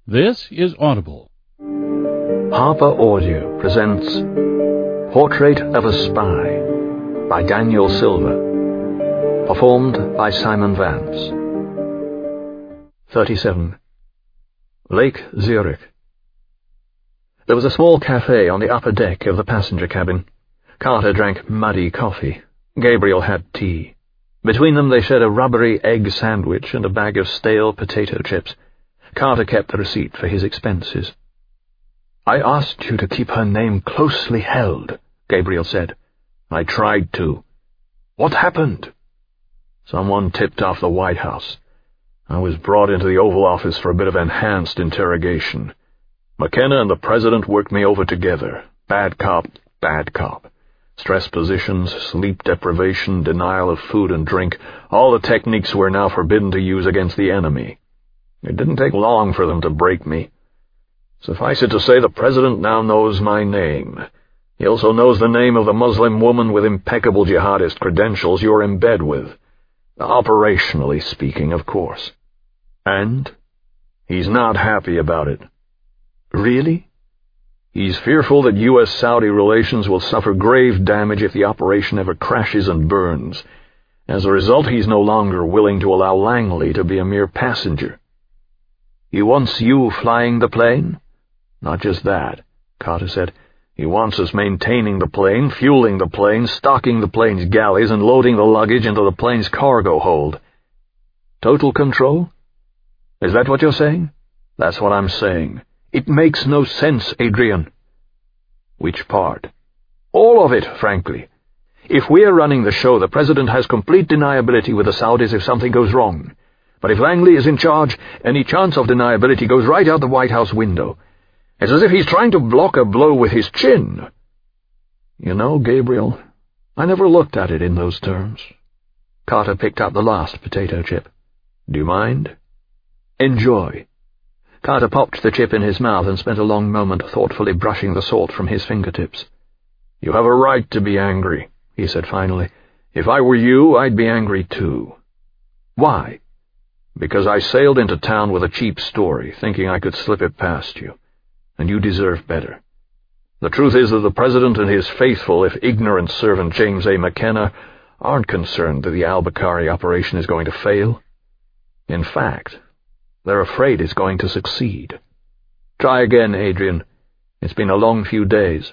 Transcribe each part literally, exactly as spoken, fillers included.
This is Audible. Harper Audio presents Portrait of a Spy by Daniel Silva, performed by Simon Vance. thirty-seven. Lake Zurich. There was a small cafe on the upper deck of the passenger cabin. Carter drank muddy coffee. Gabriel had tea. Between them they shared a rubbery egg sandwich and a bag of stale potato chips. Carter kept the receipt for his expenses. "I asked you to keep her name closely held," Gabriel said. "I tried to. What happened?" "Someone tipped off the White House. I was brought into the Oval Office for a bit of enhanced interrogation. McKenna and the President worked me over together. Bad cop, bad cop. Stress positions, sleep deprivation, denial of food and drink, all the techniques we're now forbidden to use against the enemy. It didn't take long for them to break me. Suffice it to say, the President now knows my name. He also knows the name of the Muslim woman with impeccable jihadist credentials you're in bed with. Operationally speaking, of course. And he's not happy about it." "Really?" "He's fearful that U S Saudi relations will suffer grave damage if the operation ever crashes and burns. As a result, he's no longer willing to allow Langley to be a mere passenger." "He wants you flying the plane?" "Not just that," Carter said. "He wants us maintaining the plane, fueling the plane, stocking the plane's galleys, and loading the luggage into the plane's cargo hold." "Total control?" "Is that what you're saying?" "That's what I'm saying. It makes no sense, Adrian." "Which part?" "All of it, frankly. If we're running the show, the President has complete deniability with the Saudis if something goes wrong. But if Langley is in charge, any chance of deniability goes right out the White House window. It's as if he's trying to block a blow with his chin." "You know, Gabriel, I never looked at it in those terms." Carter picked up the last potato chip. "Do you mind?" "Enjoy." Carter popped the chip in his mouth and spent a long moment thoughtfully brushing the salt from his fingertips. "You have a right to be angry," he said finally. "If I were you, I'd be angry too." "Why?" "Because I sailed into town with a cheap story, thinking I could slip it past you. And you deserve better. The truth is that the President and his faithful, if ignorant servant James A. McKenna aren't concerned that the Al-Bukhari operation is going to fail. In fact, they're afraid it's going to succeed. Try again, Adrian. It's been a long few days.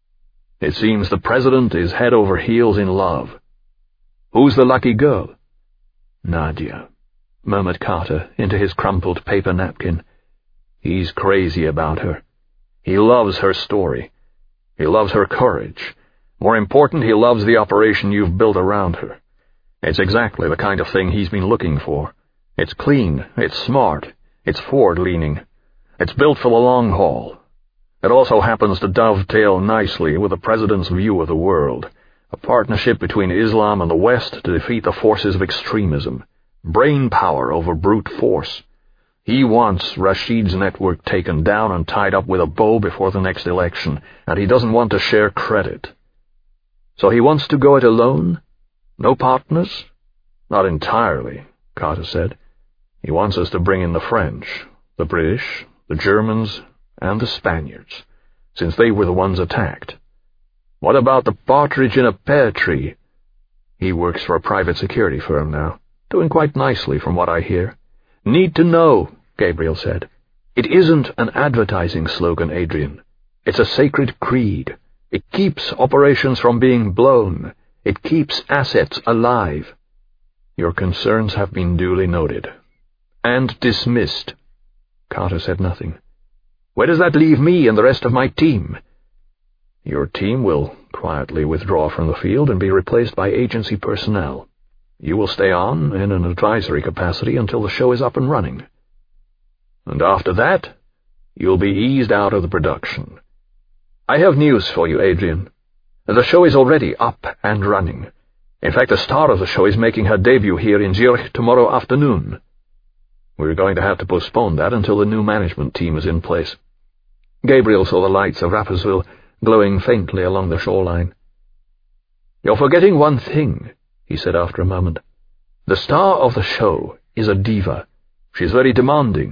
It seems the President is head over heels in love." "Who's the lucky girl?" "Nadia," murmured Carter into his crumpled paper napkin. "He's crazy about her. He loves her story. He loves her courage. More important, he loves the operation you've built around her. It's exactly the kind of thing he's been looking for. It's clean, it's smart, it's forward-leaning. It's built for the long haul. It also happens to dovetail nicely with the President's view of the world, a partnership between Islam and the West to defeat the forces of extremism. Brain power over brute force. He wants Rashid's network taken down and tied up with a bow before the next election, and he doesn't want to share credit." "So he wants to go it alone? No partners?" "Not entirely," Carter said. "He wants us to bring in the French, the British, the Germans, and the Spaniards, since they were the ones attacked." "What about the partridge in a pear tree?" "He works for a private security firm now. Doing quite nicely from what I hear." "Need to know," Gabriel said. "It isn't an advertising slogan, Adrian. It's a sacred creed. It keeps operations from being blown. It keeps assets alive." "Your concerns have been duly noted." "And dismissed." Carter said nothing. "Where does that leave me and the rest of my team?" "Your team will quietly withdraw from the field and be replaced by agency personnel. You will stay on in an advisory capacity until the show is up and running. And after that, you'll be eased out of the production. I have news for you, Adrian. The show is already up and running. In fact, the star of the show is making her debut here in Zurich tomorrow afternoon. We're going to have to postpone that until the new management team is in place." Gabriel saw the lights of Rapperswil glowing faintly along the shoreline. "You're forgetting one thing," he said after a moment. "The star of the show is a diva. She's very demanding.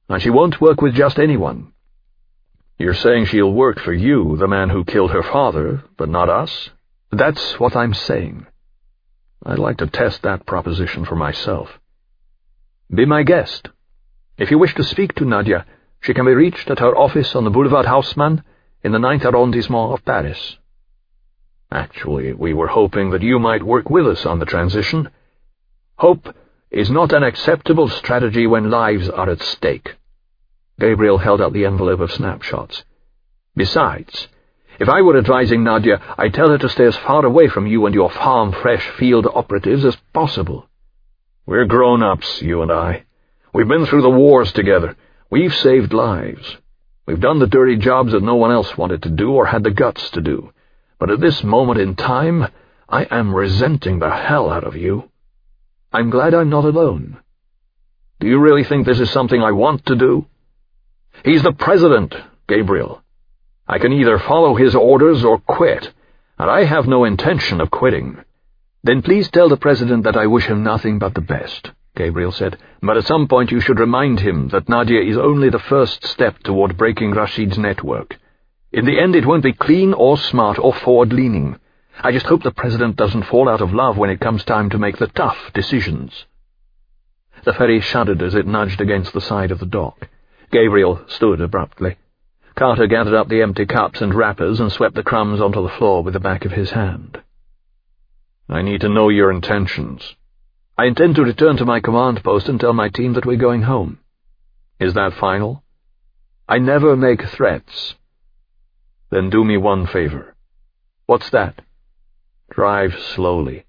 And she won't work with just anyone. You're saying she'll work for you, the man who killed her father, but not us? That's what I'm saying. I'd like to test that proposition for myself. Be my guest. If you wish to speak to Nadia, she can be reached at her office on the Boulevard Haussmann in the ninth arrondissement of Paris. Actually, we were hoping that you might work with us on the transition. Hope is not an acceptable strategy when lives are at stake. Gabriel held out the envelope of snapshots. Besides, if I were advising Nadia, I'd tell her to stay as far away from you and your farm-fresh field operatives as possible. We're grown-ups, you and I. We've been through the wars together. We've saved lives. We've done the dirty jobs that no one else wanted to do or had the guts to do. But at this moment in time, I am resenting the hell out of you. I'm glad I'm not alone. Do you really think this is something I want to do? He's the president, Gabriel. I can either follow his orders or quit, and I have no intention of quitting. Then please tell the president that I wish him nothing but the best, Gabriel said, but at some point you should remind him that Nadia is only the first step toward breaking Rashid's network. In the end, it won't be clean or smart or forward-leaning. I just hope the president doesn't fall out of love when it comes time to make the tough decisions. The ferry shuddered as it nudged against the side of the dock. Gabriel stood abruptly. Carter gathered up the empty cups and wrappers and swept the crumbs onto the floor with the back of his hand. I need to know your intentions. I intend to return to my command post and tell my team that we're going home. Is that final? I never make threats. Then do me one favor. What's that? Drive slowly.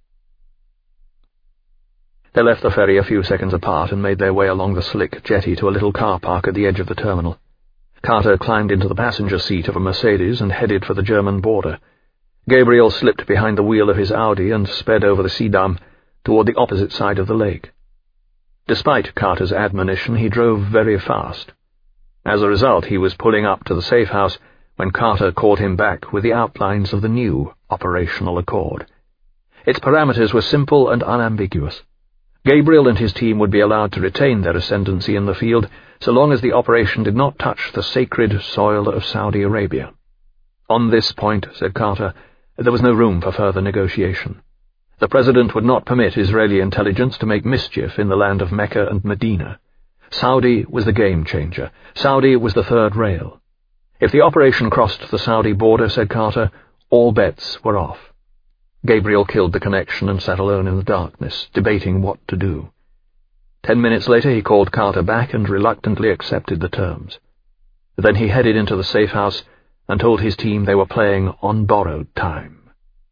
They left the ferry a few seconds apart and made their way along the slick jetty to a little car park at the edge of the terminal. Carter climbed into the passenger seat of a Mercedes and headed for the German border. Gabriel slipped behind the wheel of his Audi and sped over the Seedam toward the opposite side of the lake. Despite Carter's admonition, he drove very fast. As a result, he was pulling up to the safe house when Carter called him back with the outlines of the new operational accord. Its parameters were simple and unambiguous. Gabriel and his team would be allowed to retain their ascendancy in the field so long as the operation did not touch the sacred soil of Saudi Arabia. On this point, said Carter, there was no room for further negotiation. The president would not permit Israeli intelligence to make mischief in the land of Mecca and Medina. Saudi was the game-changer. Saudi was the third rail. If the operation crossed the Saudi border, said Carter, all bets were off. Gabriel killed the connection and sat alone in the darkness, debating what to do. Ten minutes later he called Carter back and reluctantly accepted the terms. Then he headed into the safe house and told his team they were playing on borrowed time.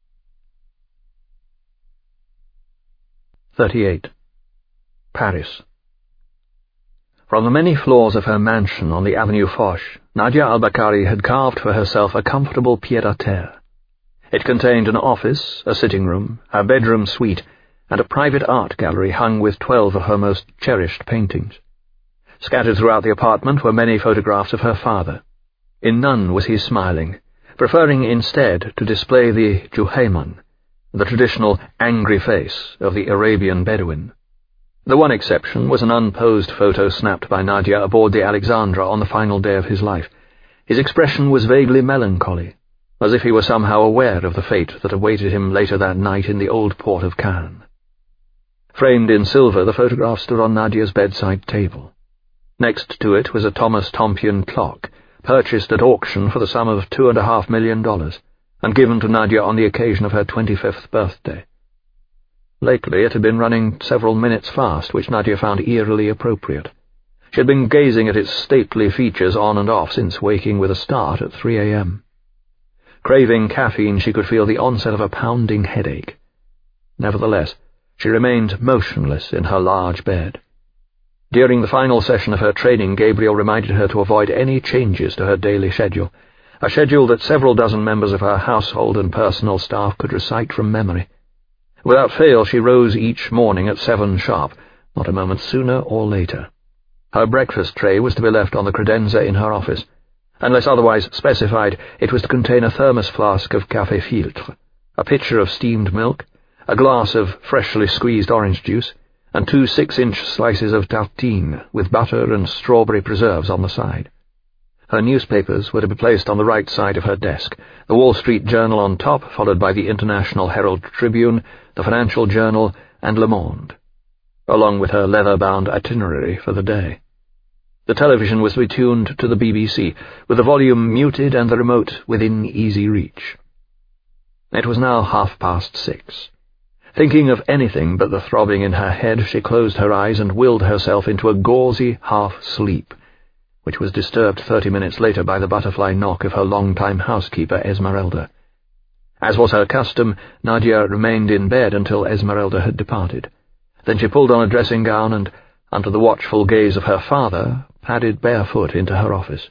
thirty-eight. Paris. From the many floors of her mansion on the Avenue Foch, Nadia al-Bakari had carved for herself a comfortable pied-à-terre. It contained an office, a sitting room, a bedroom suite, and a private art gallery hung with twelve of her most cherished paintings. Scattered throughout the apartment were many photographs of her father. In none was he smiling, preferring instead to display the Juhayman, the traditional angry face of the Arabian Bedouin. The one exception was an unposed photo snapped by Nadia aboard the Alexandra on the final day of his life. His expression was vaguely melancholy, as if he were somehow aware of the fate that awaited him later that night in the old port of Cannes. Framed in silver, the photograph stood on Nadia's bedside table. Next to it was a Thomas Tompion clock, purchased at auction for the sum of two and a half million dollars, and given to Nadia on the occasion of her twenty-fifth birthday. Lately it had been running several minutes fast, which Nadia found eerily appropriate. She had been gazing at its stately features on and off since waking with a start at three a m Craving caffeine, she could feel the onset of a pounding headache. Nevertheless, she remained motionless in her large bed. During the final session of her training, Gabriel reminded her to avoid any changes to her daily schedule, a schedule that several dozen members of her household and personal staff could recite from memory. Without fail, she rose each morning at seven sharp, not a moment sooner or later. Her breakfast tray was to be left on the credenza in her office. Unless otherwise specified, it was to contain a thermos flask of café filtre, a pitcher of steamed milk, a glass of freshly squeezed orange juice, and two six-inch slices of tartine with butter and strawberry preserves on the side. Her newspapers were to be placed on the right side of her desk, the Wall Street Journal on top, followed by the International Herald Tribune, the Financial Journal, and Le Monde, along with her leather-bound itinerary for the day. The television was to be tuned to the B B C, with the volume muted and the remote within easy reach. It was now half past six. Thinking of anything but the throbbing in her head, she closed her eyes and willed herself into a gauzy half-sleep, which was disturbed thirty minutes later by the butterfly knock of her long-time housekeeper, Esmeralda. As was her custom, Nadia remained in bed until Esmeralda had departed. Then she pulled on a dressing-gown and, under the watchful gaze of her father, padded barefoot into her office.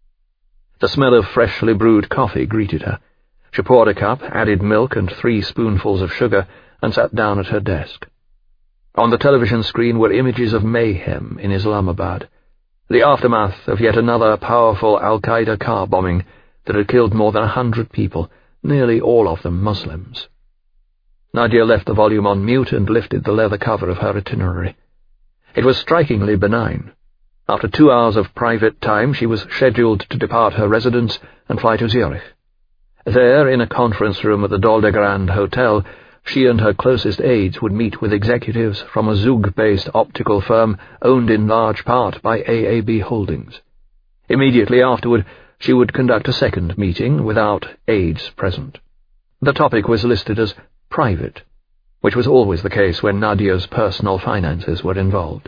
The smell of freshly brewed coffee greeted her. She poured a cup, added milk and three spoonfuls of sugar, and sat down at her desk. On the television screen were images of mayhem in Islamabad, the aftermath of yet another powerful Al-Qaeda car bombing that had killed more than a hundred people, nearly all of them Muslims. Nadia left the volume on mute and lifted the leather cover of her itinerary. It was strikingly benign. After two hours of private time, she was scheduled to depart her residence and fly to Zurich. There, in a conference room at the Dol-de-Grande Hotel, she and her closest aides would meet with executives from a Zug-based optical firm owned in large part by A A B Holdings. Immediately afterward, she would conduct a second meeting without aides present. The topic was listed as private, which was always the case when Nadia's personal finances were involved.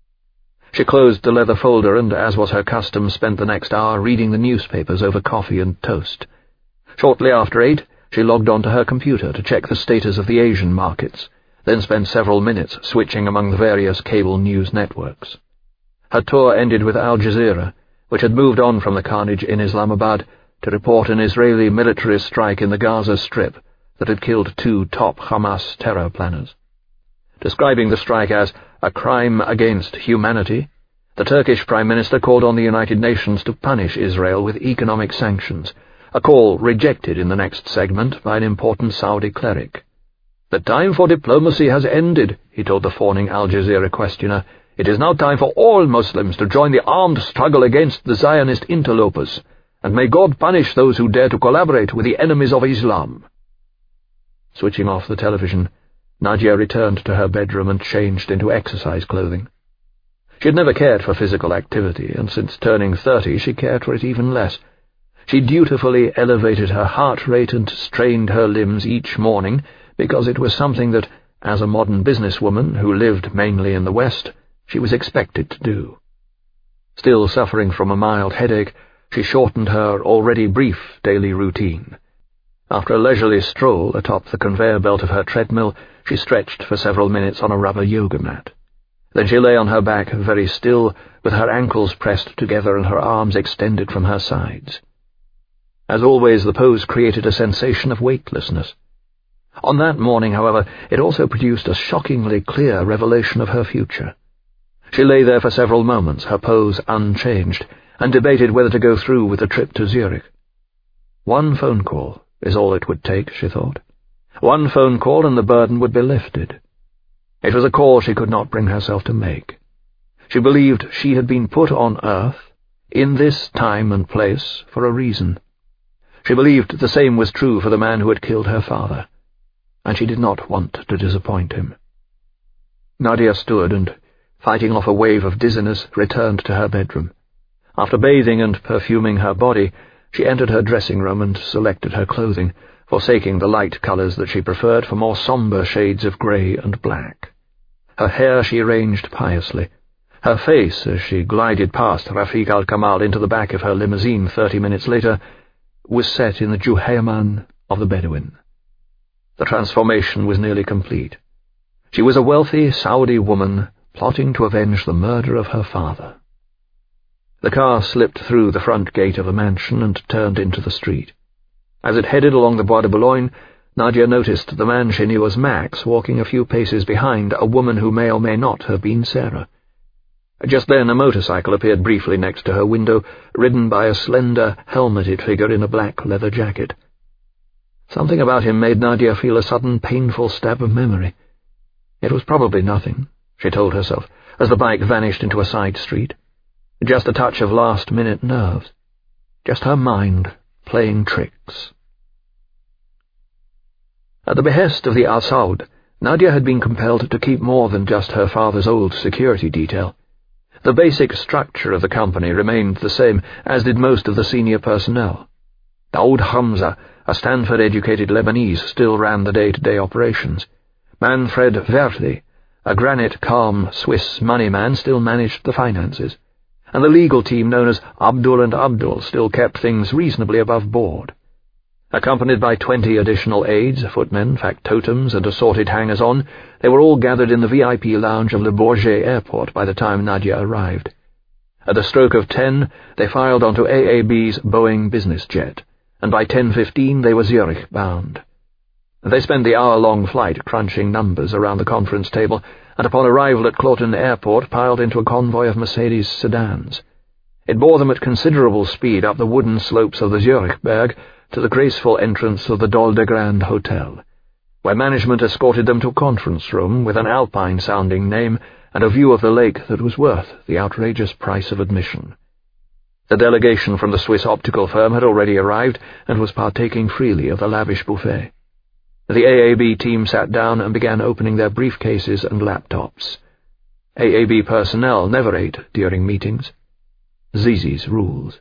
She closed the leather folder and, as was her custom, spent the next hour reading the newspapers over coffee and toast. Shortly after eight, she logged onto her computer to check the status of the Asian markets, then spent several minutes switching among the various cable news networks. Her tour ended with Al Jazeera, which had moved on from the carnage in Islamabad to report an Israeli militarist strike in the Gaza Strip that had killed two top Hamas terror planners. Describing the strike as a crime against humanity, the Turkish Prime Minister called on the United Nations to punish Israel with economic sanctions, a call rejected in the next segment by an important Saudi cleric. "The time for diplomacy has ended," he told the fawning Al Jazeera questioner. "It is now time for all Muslims to join the armed struggle against the Zionist interlopers, and may God punish those who dare to collaborate with the enemies of Islam." Switching off the television, Nadia returned to her bedroom and changed into exercise clothing. She had never cared for physical activity, and since turning thirty she cared for it even less. She dutifully elevated her heart rate and strained her limbs each morning because it was something that, as a modern businesswoman who lived mainly in the West, she was expected to do. Still suffering from a mild headache, she shortened her already brief daily routine. After a leisurely stroll atop the conveyor belt of her treadmill, she stretched for several minutes on a rubber yoga mat. Then she lay on her back very still, with her ankles pressed together and her arms extended from her sides. As always, the pose created a sensation of weightlessness. On that morning, however, it also produced a shockingly clear revelation of her future. She lay there for several moments, her pose unchanged, and debated whether to go through with the trip to Zurich. One phone call is all it would take, she thought. One phone call and the burden would be lifted. It was a call she could not bring herself to make. She believed she had been put on earth, in this time and place, for a reason. She believed the same was true for the man who had killed her father, and she did not want to disappoint him. Nadia stood and, fighting off a wave of dizziness, returned to her bedroom. After bathing and perfuming her body, she entered her dressing room and selected her clothing, forsaking the light colours that she preferred for more sombre shades of grey and black. Her hair she arranged piously. Her face, as she glided past Rafiq al-Kamal into the back of her limousine thirty minutes later, was set in the Juhayman of the Bedouin. The transformation was nearly complete. She was a wealthy Saudi woman plotting to avenge the murder of her father. The car slipped through the front gate of the mansion and turned into the street. As it headed along the Bois de Boulogne, Nadia noticed the man she knew as Max walking a few paces behind a woman who may or may not have been Sarah. Just then a motorcycle appeared briefly next to her window, ridden by a slender, helmeted figure in a black leather jacket. Something about him made Nadia feel a sudden painful stab of memory. It was probably nothing, she told herself, as the bike vanished into a side street. Just a touch of last-minute nerves. Just her mind playing tricks. At the behest of the Al Saud, Nadia had been compelled to keep more than just her father's old security detail. The basic structure of the company remained the same, as did most of the senior personnel. Daoud Hamza, a Stanford-educated Lebanese, still ran the day-to-day operations. Manfred Verdi, a granite, calm Swiss money man, still managed the finances. And the legal team known as Abdul and Abdul still kept things reasonably above board. Accompanied by twenty additional aides, footmen, factotums, and assorted hangers-on, they were all gathered in the V I P lounge of Le Bourget Airport by the time Nadia arrived. At the stroke of ten, they filed onto A A B's Boeing business jet, and by ten fifteen they were Zurich bound. They spent the hour-long flight crunching numbers around the conference table, and upon arrival at Cloton Airport piled into a convoy of Mercedes sedans. It bore them at considerable speed up the wooden slopes of the Zurichberg to the graceful entrance of the Dol de Grande Hotel, where management escorted them to a conference room with an Alpine-sounding name and a view of the lake that was worth the outrageous price of admission. The delegation from the Swiss optical firm had already arrived and was partaking freely of the lavish buffet. The A A B team sat down and began opening their briefcases and laptops. A A B personnel never ate during meetings. Zizi's rules.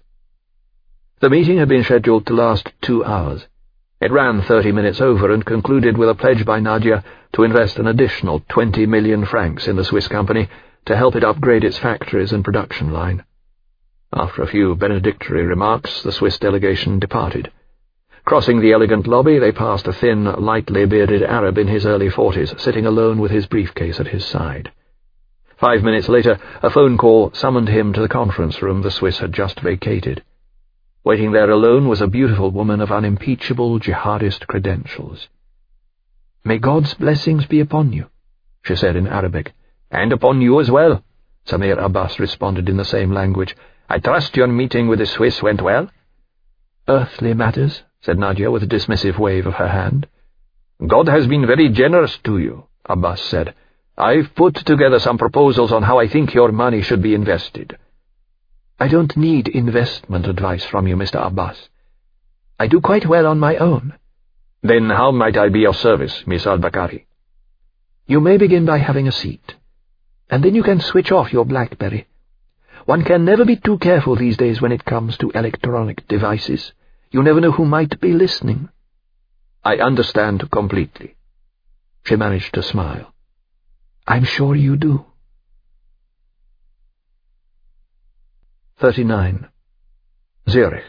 The meeting had been scheduled to last two hours. It ran thirty minutes over and concluded with a pledge by Nadia to invest an additional twenty million francs in the Swiss company to help it upgrade its factories and production line. After a few benedictory remarks, the Swiss delegation departed. Crossing the elegant lobby, they passed a thin, lightly bearded Arab in his early forties, sitting alone with his briefcase at his side. Five minutes later, a phone call summoned him to the conference room the Swiss had just vacated. Waiting there alone was a beautiful woman of unimpeachable jihadist credentials. "May God's blessings be upon you," she said in Arabic. "And upon you as well," Samir Abbas responded in the same language. "I trust your meeting with the Swiss went well?" "Earthly matters," said Nadia with a dismissive wave of her hand. "God has been very generous to you," Abbas said. "I've put together some proposals on how I think your money should be invested." "I don't need investment advice from you, Mister Abbas. I do quite well on my own." "Then how might I be of service, Miss Al-Bakari?" "You may begin by having a seat, and then you can switch off your BlackBerry. One can never be too careful these days when it comes to electronic devices. You never know who might be listening." "I understand completely." She managed to smile. "I'm sure you do." thirty-nine. Zurich.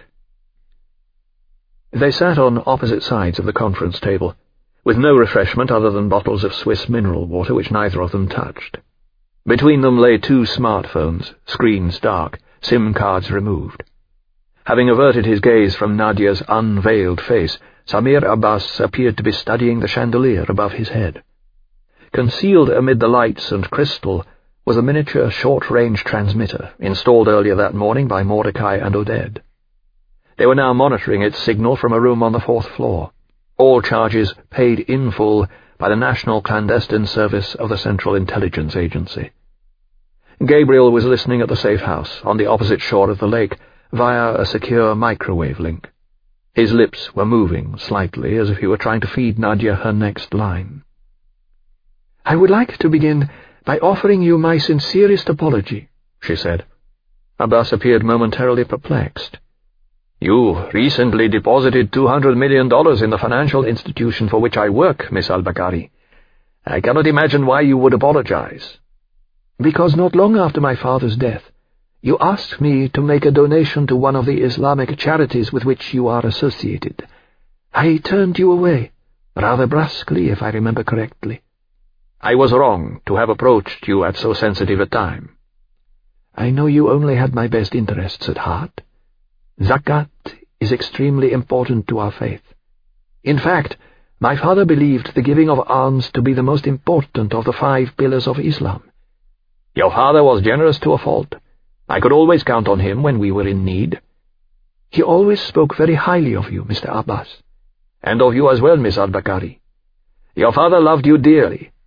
They sat on opposite sides of the conference table, with no refreshment other than bottles of Swiss mineral water which neither of them touched. Between them lay two smartphones, screens dark, SIM cards removed. Having averted his gaze from Nadia's unveiled face, Samir Abbas appeared to be studying the chandelier above his head. Concealed amid the lights and crystal was a miniature short-range transmitter installed earlier that morning by Mordecai and Oded. They were now monitoring its signal from a room on the fourth floor, all charges paid in full by the National Clandestine Service of the Central Intelligence Agency. Gabriel was listening at the safe house on the opposite shore of the lake via a secure microwave link. His lips were moving slightly as if he were trying to feed Nadia her next line. "I would like to begin by offering you my sincerest apology," she said. Abbas appeared momentarily perplexed. "You recently deposited two hundred million dollars in the financial institution for which I work, Miss Al-Bakari. I cannot imagine why you would apologize." "Because not long after my father's death, you asked me to make a donation to one of the Islamic charities with which you are associated. I turned you away, rather brusquely, if I remember correctly." "I was wrong to have approached you at so sensitive a time." "I know you only had my best interests at heart. Zakat is extremely important to our faith. In fact, my father believed the giving of alms to be the most important of the five pillars of Islam." "Your father was generous to a fault. I could always count on him when we were in need." "He always spoke very highly of you, Mister Abbas." "And of you as well, Miss Al-Bakari. Your father loved you dearly.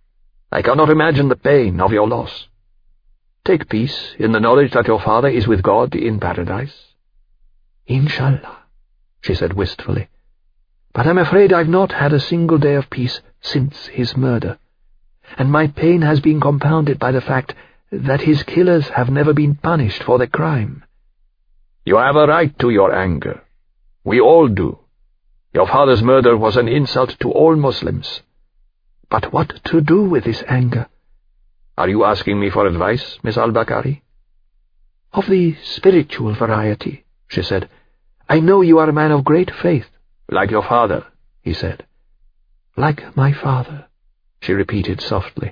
I cannot imagine the pain of your loss. Take peace in the knowledge that your father is with God in paradise." "Inshallah," she said wistfully. "But I'm afraid I've not had a single day of peace since his murder, and my pain has been compounded by the fact that his killers have never been punished for their crime." "You have a right to your anger. We all do. Your father's murder was an insult to all Muslims." "But what to do with this anger?" "Are you asking me for advice, Miss al-Bakari?" "Of the spiritual variety," she said. "I know you are a man of great faith." "Like your father," he said. "Like my father," she repeated softly.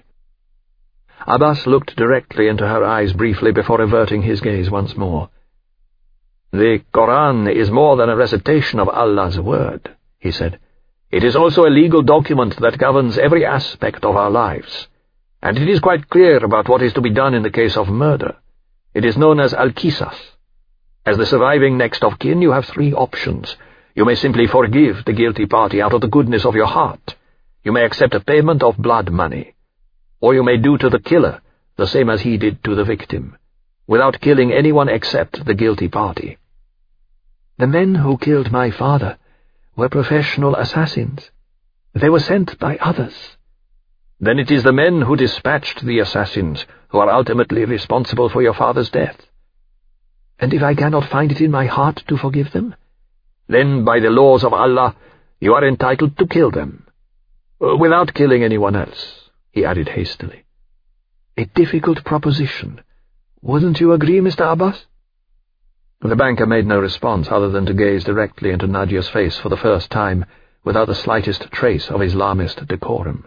Abbas looked directly into her eyes briefly before averting his gaze once more. "The Koran is more than a recitation of Allah's word," he said. "It is also a legal document that governs every aspect of our lives, and it is quite clear about what is to be done in the case of murder. It is known as al-Qisas. As the surviving next of kin, you have three options. You may simply forgive the guilty party out of the goodness of your heart. You may accept a payment of blood money. Or you may do to the killer the same as he did to the victim, without killing anyone except the guilty party." "The men who killed my father were professional assassins. They were sent by others." "Then it is the men who dispatched the assassins who are ultimately responsible for your father's death." "And if I cannot find it in my heart to forgive them?" "Then, by the laws of Allah, you are entitled to kill them. Without killing anyone else," he added hastily. "A difficult proposition. Wouldn't you agree, Mister Abbas?" The banker made no response other than to gaze directly into Nadia's face for the first time, without the slightest trace of Islamist decorum.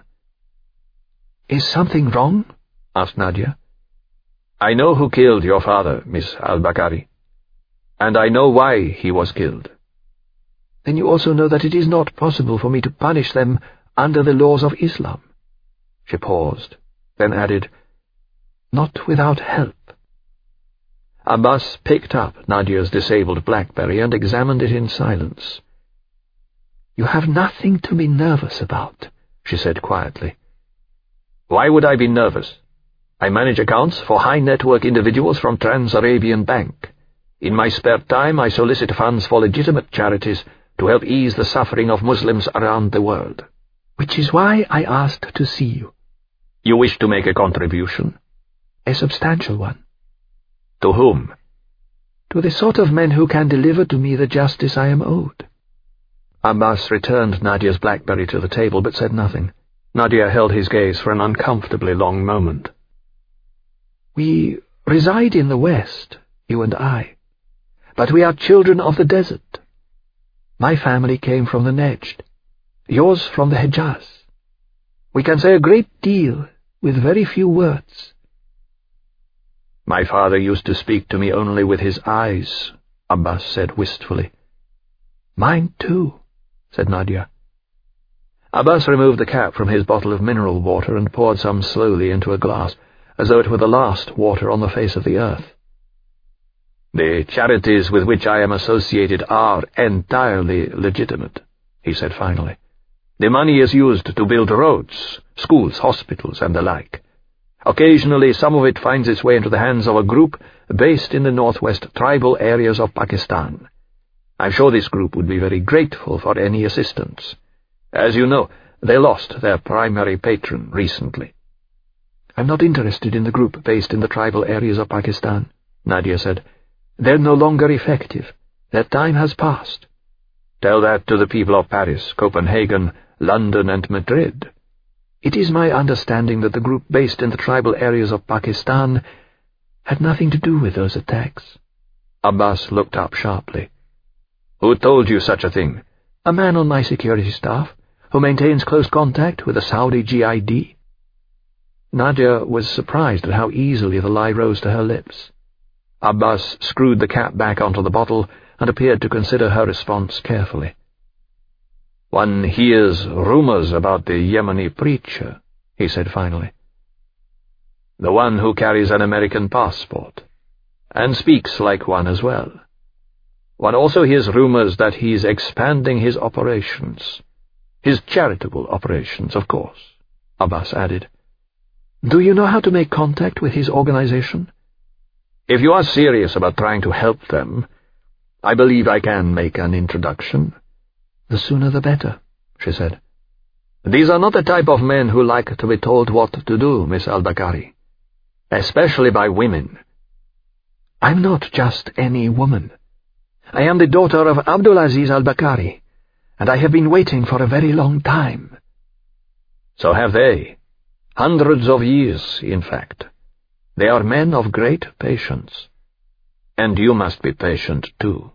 "Is something wrong?" asked Nadia. "I know who killed your father, Miss al-Bakari, and I know why he was killed." "Then you also know that it is not possible for me to punish them under the laws of Islam." She paused, then added, "Not without help." Abbas picked up Nadia's disabled BlackBerry and examined it in silence. "You have nothing to be nervous about," she said quietly. "Why would I be nervous? I manage accounts for high-net-worth individuals from Trans-Arabian Bank. In my spare time I solicit funds for legitimate charities to help ease the suffering of Muslims around the world." "Which is why I asked to see you." "You wish to make a contribution?" "A substantial one." "To whom?" "To the sort of men who can deliver to me the justice I am owed." Abbas returned Nadia's BlackBerry to the table, but said nothing. Nadia held his gaze for an uncomfortably long moment. "We reside in the West, you and I, but we are children of the desert. My family came from the Najd, yours from the Hejaz. We can say a great deal with very few words." "My father used to speak to me only with his eyes," Abbas said wistfully. "Mine too," said Nadia. Abbas removed the cap from his bottle of mineral water and poured some slowly into a glass, as though it were the last water on the face of the earth. "The charities with which I am associated are entirely legitimate," he said finally. "The money is used to build roads, schools, hospitals, and the like. Occasionally some of it finds its way into the hands of a group based in the northwest tribal areas of Pakistan. I'm sure this group would be very grateful for any assistance. As you know, they lost their primary patron recently." "I'm not interested in the group based in the tribal areas of Pakistan," Nadia said. "They're no longer effective. Their time has passed." "Tell that to the people of Paris, Copenhagen, London, and Madrid." "It is my understanding that the group based in the tribal areas of Pakistan had nothing to do with those attacks." Abbas looked up sharply. "Who told you such a thing?" "A man on my security staff, who maintains close contact with the Saudi G I D. Nadia was surprised at how easily the lie rose to her lips. Abbas screwed the cap back onto the bottle and appeared to consider her response carefully. "One hears rumors about the Yemeni preacher," he said finally. "The one who carries an American passport, and speaks like one as well. One also hears rumors that he's expanding his operations. His charitable operations, of course," Abbas added. Do you know how to make contact with his organization? If you are serious about trying to help them, I believe I can make an introduction. The sooner the better, she said. These are not the type of men who like to be told what to do, Miss al-Bakari, especially by women. I'm not just any woman. I am the daughter of Abdulaziz al-Bakari, and I have been waiting for a very long time. So have they. Hundreds of years, in fact. They are men of great patience. And you must be patient, too.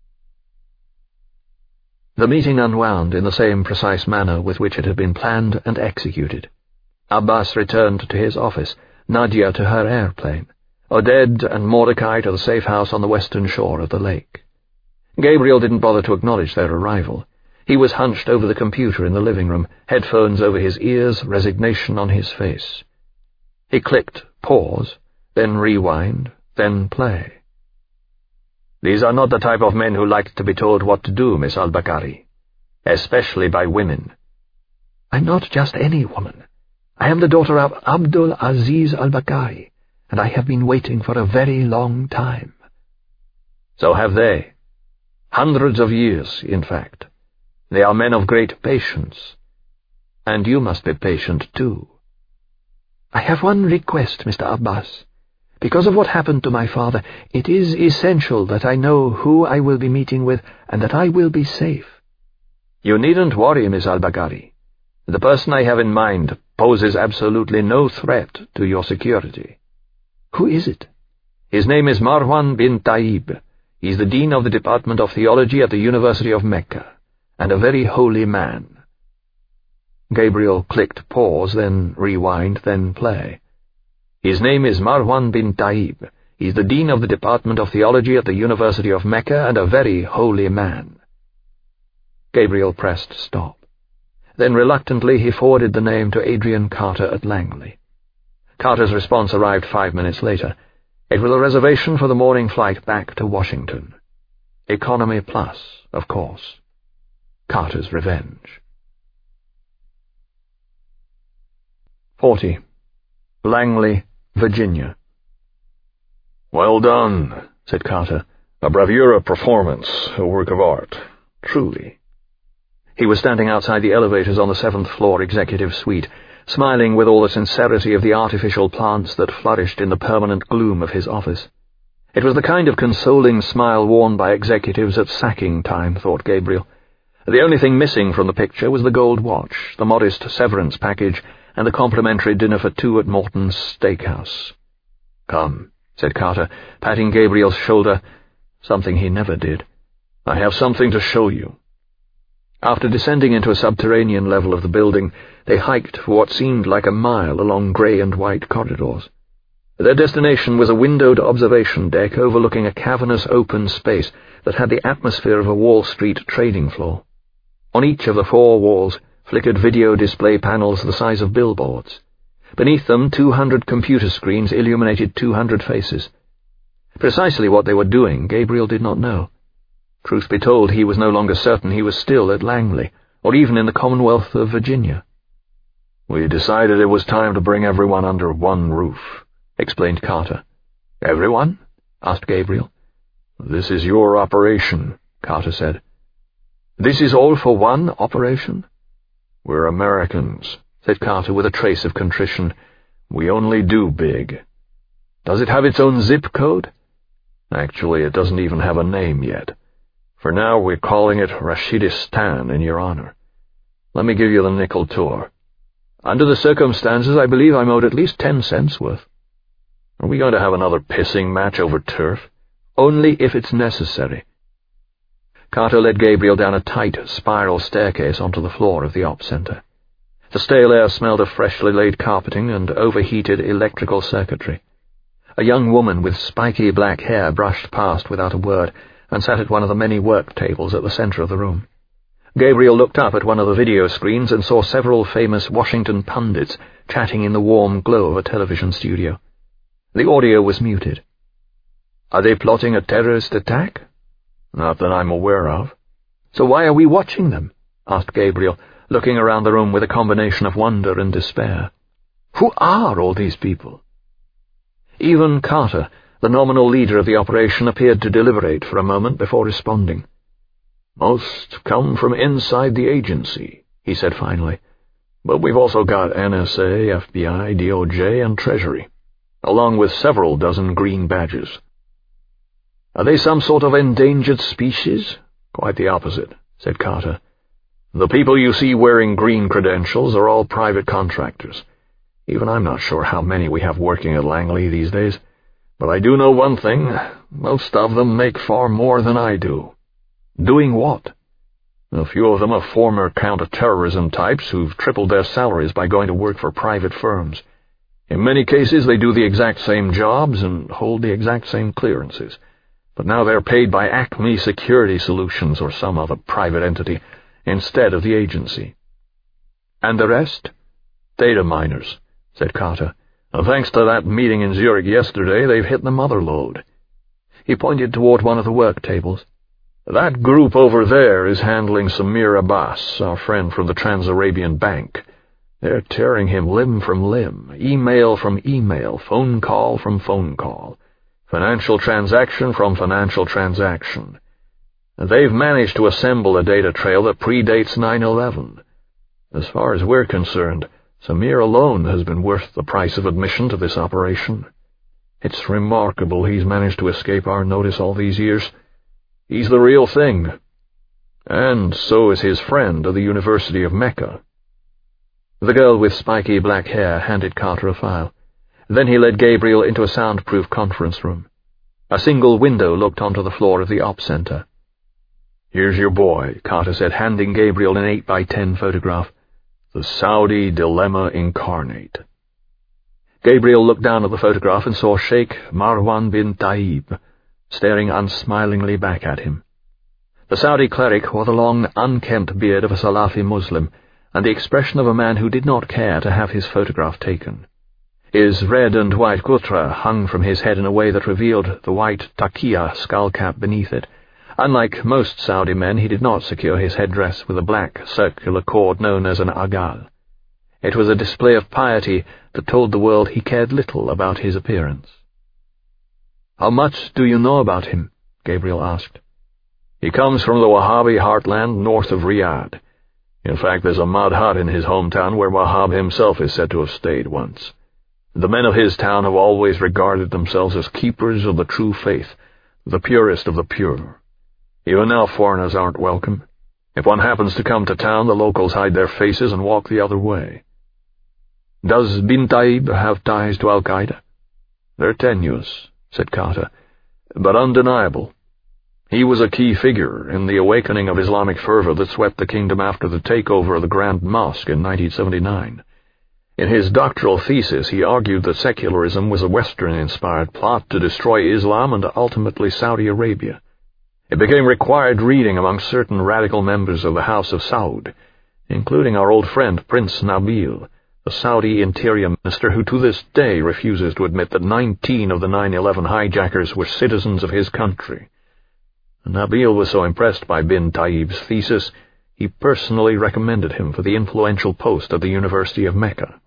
The meeting unwound in the same precise manner with which it had been planned and executed. Abbas returned to his office, Nadia to her airplane, Oded and Mordecai to the safe house on the western shore of the lake. Gabriel didn't bother to acknowledge their arrival. He was hunched over the computer in the living room, headphones over his ears, resignation on his face. He clicked pause, then rewind, then play. These are not the type of men who like to be told what to do, Miss al-Bakari, especially by women. I'm not just any woman. I am the daughter of Abdul Aziz al-Bakari, and I have been waiting for a very long time. So have they. Hundreds of years, in fact. They are men of great patience. And you must be patient, too. I have one request, Mister Abbas. Because of what happened to my father, it is essential that I know who I will be meeting with and that I will be safe. You needn't worry, Miss al-Bakari. The person I have in mind poses absolutely no threat to your security. Who is it? His name is Marwan bin Taib. He's the Dean of the Department of Theology at the University of Mecca, and a very holy man. Gabriel clicked pause, then rewind, then play. His name is Marwan bin Taib. He's the Dean of the Department of Theology at the University of Mecca and a very holy man. Gabriel pressed stop. Then reluctantly he forwarded the name to Adrian Carter at Langley. Carter's response arrived five minutes later. It was a reservation for the morning flight back to Washington. Economy Plus, of course. Carter's revenge. Forty. Langley, Virginia. Well done, said Carter. A bravura performance, a work of art, truly. He was standing outside the elevators on the seventh floor executive suite, smiling with all the sincerity of the artificial plants that flourished in the permanent gloom of his office. It was the kind of consoling smile worn by executives at sacking time, thought Gabriel. The only thing missing from the picture was the gold watch, the modest severance package, and the complimentary dinner for two at Morton's Steakhouse. Come, said Carter, patting Gabriel's shoulder, something he never did. I have something to show you. After descending into a subterranean level of the building, they hiked for what seemed like a mile along grey and white corridors. Their destination was a windowed observation deck overlooking a cavernous open space that had the atmosphere of a Wall Street trading floor. On each of the four walls flickered video display panels the size of billboards. Beneath them, two hundred computer screens illuminated two hundred faces. Precisely what they were doing, Gabriel did not know. Truth be told, he was no longer certain he was still at Langley, or even in the Commonwealth of Virginia. We decided it was time to bring everyone under one roof, explained Carter. Everyone? asked Gabriel. This is your operation, Carter said. This is all for one operation? We're Americans, said Carter with a trace of contrition. We only do big. Does it have its own zip code? Actually, it doesn't even have a name yet. For now, we're calling it Rashidistan in your honor. Let me give you the nickel tour. Under the circumstances, I believe I'm owed at least ten cents worth. Are we going to have another pissing match over turf? Only if it's necessary. Carter led Gabriel down a tight, spiral staircase onto the floor of the op center. The stale air smelled of freshly laid carpeting and overheated electrical circuitry. A young woman with spiky black hair brushed past without a word and sat at one of the many work tables at the center of the room. Gabriel looked up at one of the video screens and saw several famous Washington pundits chatting in the warm glow of a television studio. The audio was muted. Are they plotting a terrorist attack? Not that I'm aware of. So why are we watching them? Asked Gabriel, looking around the room with a combination of wonder and despair. Who are all these people? Even Carter, the nominal leader of the operation, appeared to deliberate for a moment before responding. "Most come from inside the agency," he said finally. "But we've also got N S A, F B I, D O J, and Treasury, along with several dozen green badges." "Are they some sort of endangered species?" "Quite the opposite," said Carter. "The people you see wearing green credentials are all private contractors. Even I'm not sure how many we have working at Langley these days, but I do know one thing: most of them make far more than I do." "Doing what?" "A few of them are former counter-terrorism types who've tripled their salaries by going to work for private firms. In many cases they do the exact same jobs and hold the exact same clearances, but now they're paid by Acme Security Solutions or some other private entity instead of the agency." "And the rest?" "Data miners," said Carter. "And thanks to that meeting in Zurich yesterday, they've hit the mother lode." He pointed toward one of the work tables. "That group over there is handling Samir Abbas, our friend from the Trans-Arabian Bank. They're tearing him limb from limb, email from email, phone call from phone call, financial transaction from financial transaction. They've managed to assemble a data trail that predates nine eleven. As far as we're concerned, Samir alone has been worth the price of admission to this operation. It's remarkable he's managed to escape our notice all these years. He's the real thing. And so is his friend at the University of Mecca." The girl with spiky black hair handed Carter a file. Then he led Gabriel into a soundproof conference room. A single window looked onto the floor of the op center. "Here's your boy," Carter said, handing Gabriel an eight by ten photograph. "The Saudi dilemma incarnate." Gabriel looked down at the photograph and saw Sheikh Marwan bin Taib, staring unsmilingly back at him. The Saudi cleric wore the long, unkempt beard of a Salafi Muslim, and the expression of a man who did not care to have his photograph taken. His red and white gutra hung from his head in a way that revealed the white taqiyya skull-cap beneath it. Unlike most Saudi men, he did not secure his headdress with a black circular cord known as an agal. It was a display of piety that told the world he cared little about his appearance. "How much do you know about him?" Gabriel asked. "He comes from the Wahhabi heartland north of Riyadh. In fact, there's a mud hut in his hometown where Wahhab himself is said to have stayed once. The men of his town have always regarded themselves as keepers of the true faith, the purest of the pure. Even now foreigners aren't welcome. If one happens to come to town, the locals hide their faces and walk the other way." "Does bin Taib have ties to Al-Qaeda?" "They're tenuous," said Carter, "but undeniable. He was a key figure in the awakening of Islamic fervor that swept the kingdom after the takeover of the Grand Mosque in nineteen seventy-nine. In his doctoral thesis, he argued that secularism was a Western-inspired plot to destroy Islam and ultimately Saudi Arabia. It became required reading among certain radical members of the House of Saud, including our old friend Prince Nabil, the Saudi interior minister who to this day refuses to admit that nineteen of the nine eleven hijackers were citizens of his country. Nabil was so impressed by bin Taib's thesis, he personally recommended him for the influential post at the University of Mecca.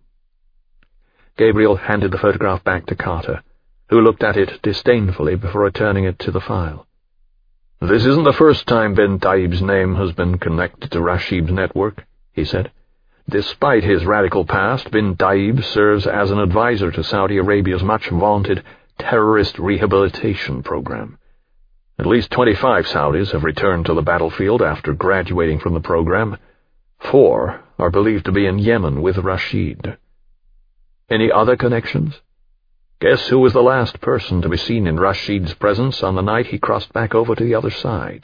Gabriel handed the photograph back to Carter, who looked at it disdainfully before returning it to the file. "This isn't the first time bin Taib's name has been connected to Rashid's network," he said. "Despite his radical past, bin Taib serves as an advisor to Saudi Arabia's much-vaunted terrorist rehabilitation program. At least twenty-five Saudis have returned to the battlefield after graduating from the program. Four are believed to be in Yemen with Rashid." "Any other connections?" "Guess who was the last person to be seen in Rashid's presence on the night he crossed back over to the other side?"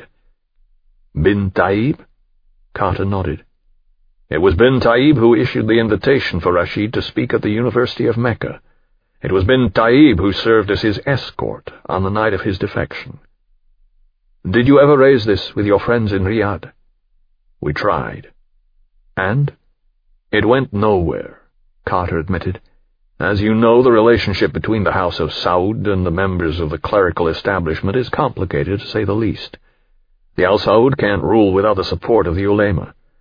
"Bin Taib?" Carter nodded. "It was bin Taib who issued the invitation for Rashid to speak at the University of Mecca. It was bin Taib who served as his escort on the night of his defection." "Did you ever raise this with your friends in Riyadh?" "We tried." "And?" "It went nowhere," Carter admitted. "As you know, the relationship between the House of Saud and the members of the clerical establishment is complicated, to say the least. The Al Saud can't rule without the support of the ulema.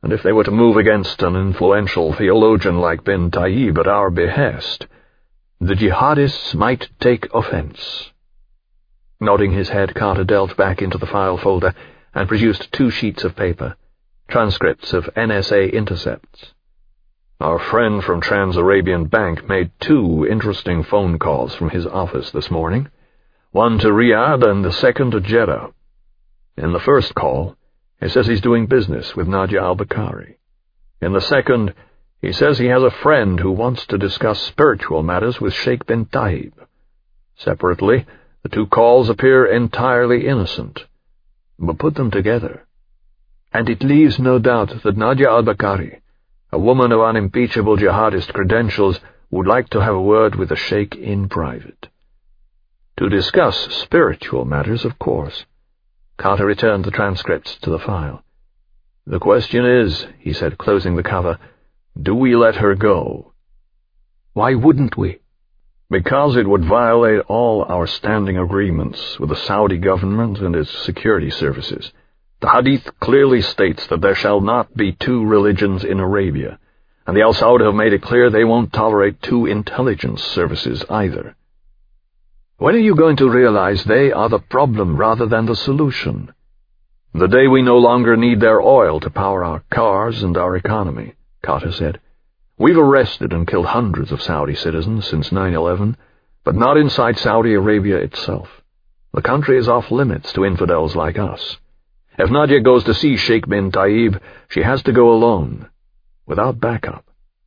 and if they were to move against an influential theologian like bin Taib at our behest, the jihadists might take offense. Nodding his head, Carter delved back into the file folder and produced two sheets of paper, transcripts of N S A intercepts. Our friend from Trans-Arabian Bank made two interesting phone calls from his office this morning, one to Riyadh and the second to Jeddah. In the first call, he says he's doing business with Nadia al-Bukhari. In the second, he says he has a friend who wants to discuss spiritual matters with Sheikh bin Taib. Separately, the two calls appear entirely innocent, but put them together, and it leaves no doubt that Nadia al-Bukhari, a woman of unimpeachable jihadist credentials, would like to have a word with the Sheikh in private. To discuss spiritual matters, of course. Carter returned the transcripts to the file. The question is, he said, closing the cover, do we let her go? Why wouldn't we? Because it would violate all our standing agreements with the Saudi government and its security services. The Hadith clearly states that there shall not be two religions in Arabia, and the Al Saud have made it clear they won't tolerate two intelligence services either. When are you going to realize they are the problem rather than the solution? The day we no longer need their oil to power our cars and our economy, Carter said. We've arrested and killed hundreds of Saudi citizens since nine eleven, but not inside Saudi Arabia itself. The country is off limits to infidels like us. If Nadia goes to see Sheikh bin Taib, she has to go alone, without backup.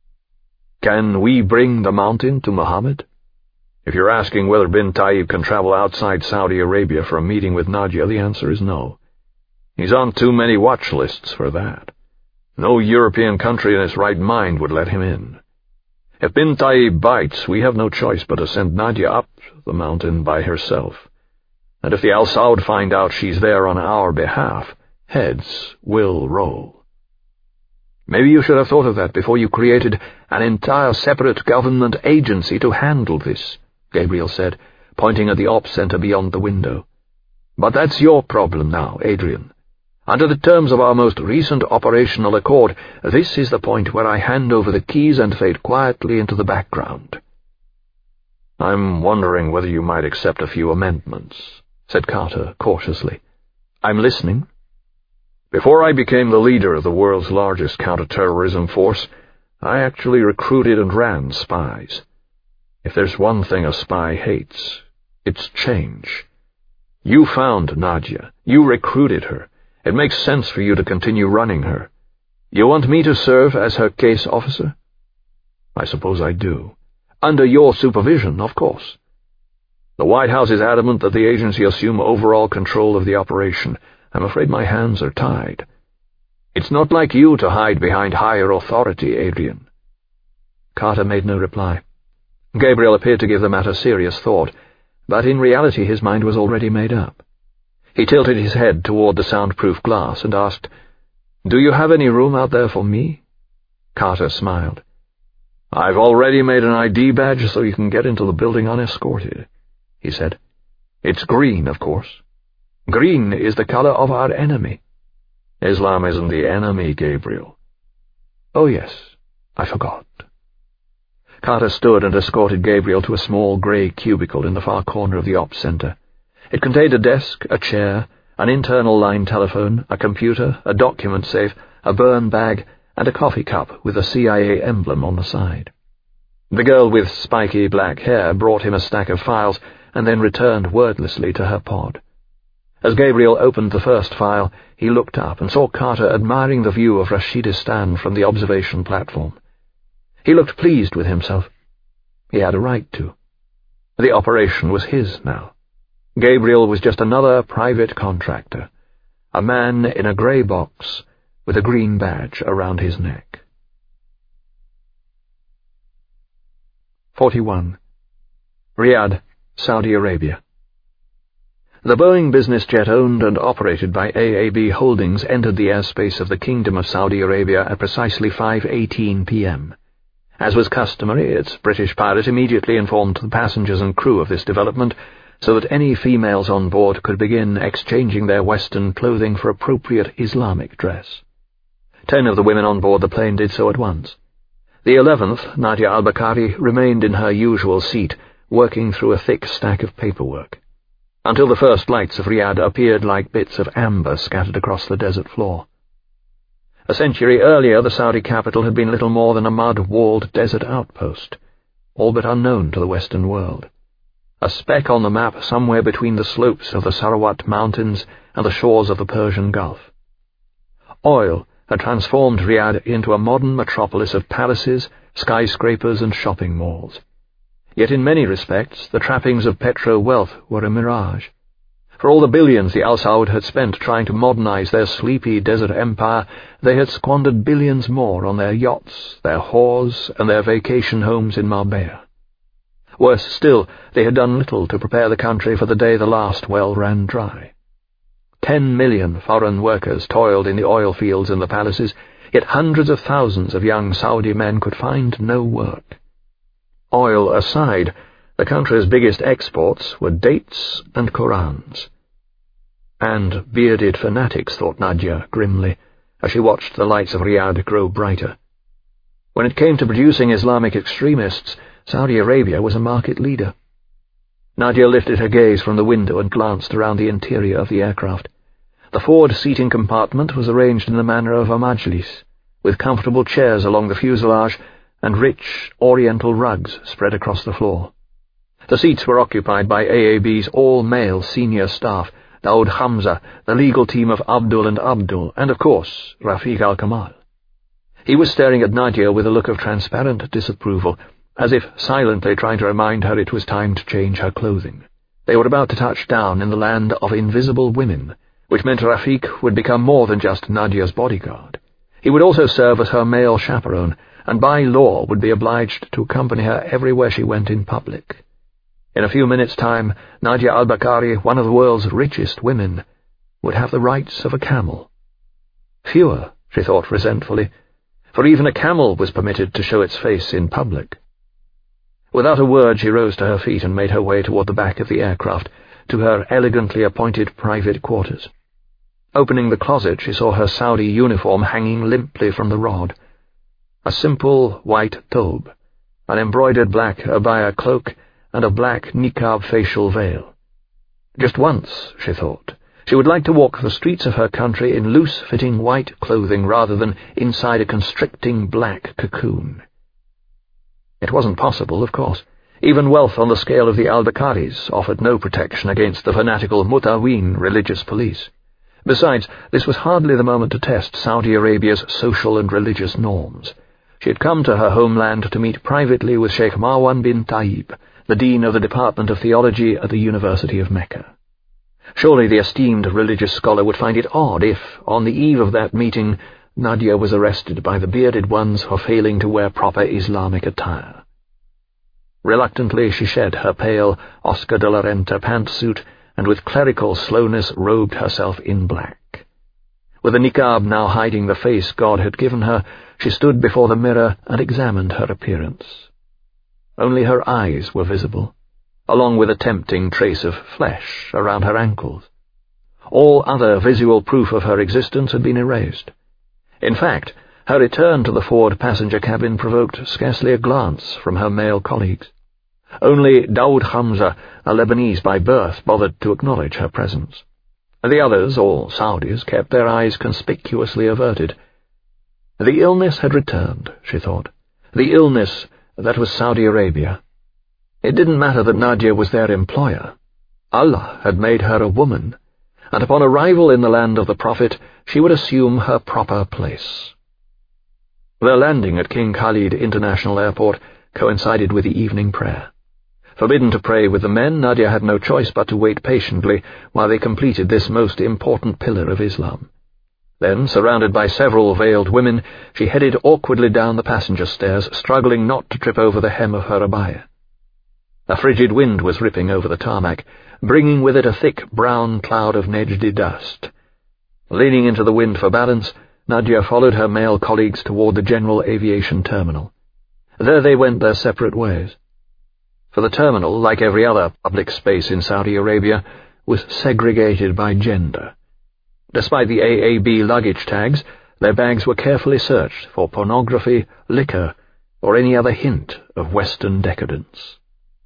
Can we bring the mountain to Muhammad? If you're asking whether bin Taib can travel outside Saudi Arabia for a meeting with Nadia, the answer is no. He's on too many watch lists for that. No European country in its right mind would let him in. If bin Taib bites, we have no choice but to send Nadia up the mountain by herself. And if the Al Saud find out she's there on our behalf, heads will roll. Maybe you should have thought of that before you created an entire separate government agency to handle this, Gabriel said, pointing at the ops center beyond the window. But that's your problem now, Adrian. Under the terms of our most recent operational accord, this is the point where I hand over the keys and fade quietly into the background. I'm wondering whether you might accept a few amendments, said Carter cautiously. I'm listening. Before I became the leader of the world's largest counterterrorism force, I actually recruited and ran spies. If there's one thing a spy hates, it's change. You found Nadia. You recruited her. It makes sense for you to continue running her. You want me to serve as her case officer? I suppose I do. Under your supervision, of course. The White House is adamant that the agency assume overall control of the operation. I'm afraid my hands are tied. It's not like you to hide behind higher authority, Adrian. Carter made no reply. Gabriel appeared to give the matter serious thought, but in reality his mind was already made up. He tilted his head toward the soundproof glass and asked, Do you have any room out there for me? Carter smiled. I've already made an I D badge so you can get into the building unescorted, he said. It's green, of course. Green is the color of our enemy. Islam isn't the enemy, Gabriel. Oh, yes, I forgot. Carter stood and escorted Gabriel to a small grey cubicle in the far corner of the ops center. It contained a desk, a chair, an internal line telephone, a computer, a document safe, a burn bag, and a coffee cup with a C I A emblem on the side. The girl with spiky black hair brought him a stack of files and then returned wordlessly to her pod. As Gabriel opened the first file, he looked up and saw Carter admiring the view of Rashidistan from the observation platform. He looked pleased with himself. He had a right to. The operation was his now. Gabriel was just another private contractor, a man in a grey box with a green badge around his neck. forty-one. Riyadh, Saudi Arabia. The Boeing business jet owned and operated by A A B Holdings entered the airspace of the Kingdom of Saudi Arabia at precisely five eighteen p m As was customary, its British pilot immediately informed the passengers and crew of this development, so that any females on board could begin exchanging their Western clothing for appropriate Islamic dress. Ten of the women on board the plane did so at once. The eleventh, Nadia Al-Bakari, remained in her usual seat, working through a thick stack of paperwork, until the first lights of Riyadh appeared like bits of amber scattered across the desert floor. A century earlier, the Saudi capital had been little more than a mud-walled desert outpost, all but unknown to the Western world, a speck on the map somewhere between the slopes of the Sarawat Mountains and the shores of the Persian Gulf. Oil had transformed Riyadh into a modern metropolis of palaces, skyscrapers, and shopping malls. Yet in many respects, the trappings of petro-wealth were a mirage. For all the billions the Al Saud had spent trying to modernize their sleepy desert empire, they had squandered billions more on their yachts, their whores, and their vacation homes in Marbella. Worse still, they had done little to prepare the country for the day the last well ran dry. Ten million foreign workers toiled in the oil fields and the palaces, yet hundreds of thousands of young Saudi men could find no work. Oil aside, the country's biggest exports were dates and Korans. And bearded fanatics, thought Nadia grimly, as she watched the lights of Riyadh grow brighter. When it came to producing Islamic extremists, Saudi Arabia was a market leader. Nadia lifted her gaze from the window and glanced around the interior of the aircraft. The forward seating compartment was arranged in the manner of a majlis, with comfortable chairs along the fuselage and rich, oriental rugs spread across the floor. The seats were occupied by A A B's all-male senior staff, Daoud Hamza, the legal team of Abdul and Abdul, and, of course, Rafiq al-Kamal. He was staring at Nadia with a look of transparent disapproval, as if silently trying to remind her it was time to change her clothing. They were about to touch down in the land of invisible women, which meant Rafiq would become more than just Nadia's bodyguard. He would also serve as her male chaperone, and by law would be obliged to accompany her everywhere she went in public. In a few minutes' time, Nadia Al-Bakari, one of the world's richest women, would have the rights of a camel. Fewer, she thought resentfully, for even a camel was permitted to show its face in public. Without a word, she rose to her feet and made her way toward the back of the aircraft, to her elegantly appointed private quarters. Opening the closet, she saw her Saudi uniform hanging limply from the rod. A simple white thobe, an embroidered black abaya cloak, and a black niqab facial veil. Just once, she thought, she would like to walk the streets of her country in loose-fitting white clothing rather than inside a constricting black cocoon. It wasn't possible, of course. Even wealth on the scale of the Al-Bakaris offered no protection against the fanatical Mutaween religious police. Besides, this was hardly the moment to test Saudi Arabia's social and religious norms. She had come to her homeland to meet privately with Sheikh Marwan bin Taib, the dean of the Department of Theology at the University of Mecca. Surely the esteemed religious scholar would find it odd if, on the eve of that meeting, Nadia was arrested by the bearded ones for failing to wear proper Islamic attire. Reluctantly she shed her pale Oscar de la Renta pantsuit and with clerical slowness robed herself in black. With a niqab now hiding the face God had given her, she stood before the mirror and examined her appearance. Only her eyes were visible, along with a tempting trace of flesh around her ankles. All other visual proof of her existence had been erased. In fact, her return to the forward passenger cabin provoked scarcely a glance from her male colleagues. Only Daoud Hamza, a Lebanese by birth, bothered to acknowledge her presence. The others, all Saudis, kept their eyes conspicuously averted. The illness had returned, she thought. The illness that was Saudi Arabia. It didn't matter that Nadia was their employer. Allah had made her a woman, and upon arrival in the land of the Prophet, she would assume her proper place. Their landing at King Khalid International Airport coincided with the evening prayer. Forbidden to pray with the men, Nadia had no choice but to wait patiently while they completed this most important pillar of Islam. Then, surrounded by several veiled women, she headed awkwardly down the passenger stairs, struggling not to trip over the hem of her abaya. A frigid wind was ripping over the tarmac, bringing with it a thick brown cloud of Nejdi dust. Leaning into the wind for balance, Nadia followed her male colleagues toward the general aviation terminal. There they went their separate ways. For the terminal, like every other public space in Saudi Arabia, was segregated by gender. Despite the A A B luggage tags, Their bags were carefully searched for pornography, liquor, or any other hint of Western decadence.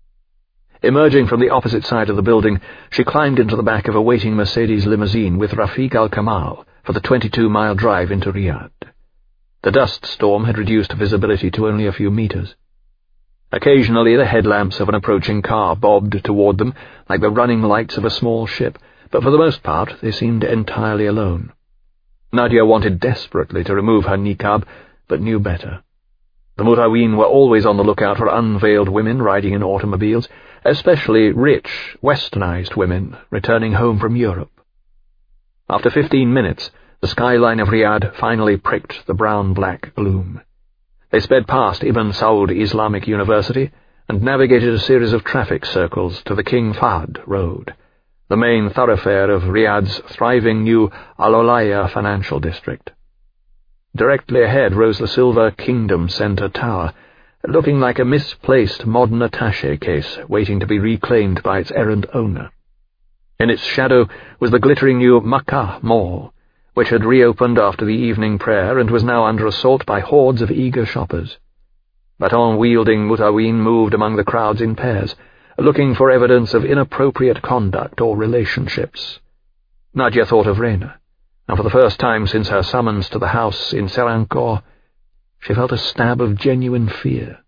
Emerging from the opposite side of the building, she climbed into the back of a waiting Mercedes limousine with Rafiq al-Kamal for the twenty-two-mile drive into Riyadh. The dust storm had reduced visibility to only a few meters. Occasionally the headlamps of an approaching car bobbed toward them like the running lights of a small ship, but for the most part they seemed entirely alone. Nadia wanted desperately to remove her niqab, but knew better. The Mutaween were always on the lookout for unveiled women riding in automobiles, especially rich, westernized women returning home from Europe. After fifteen minutes, the skyline of Riyadh finally pricked the brown-black gloom. They sped past Ibn Saud Islamic University and navigated a series of traffic circles to the King Fahd Road, the main thoroughfare of Riyadh's thriving new Al-Olaya financial district. Directly ahead rose the silver Kingdom Centre Tower, looking like a misplaced modern attaché case waiting to be reclaimed by its errant owner. In its shadow was the glittering new Makkah Mall, which had reopened after the evening prayer and was now under assault by hordes of eager shoppers. Baton-wielding Mutaween moved among the crowds in pairs, looking for evidence of inappropriate conduct or relationships. Nadia thought of Reyna, and for the first time since her summons to the house in Serancourt, she felt a stab of genuine fear.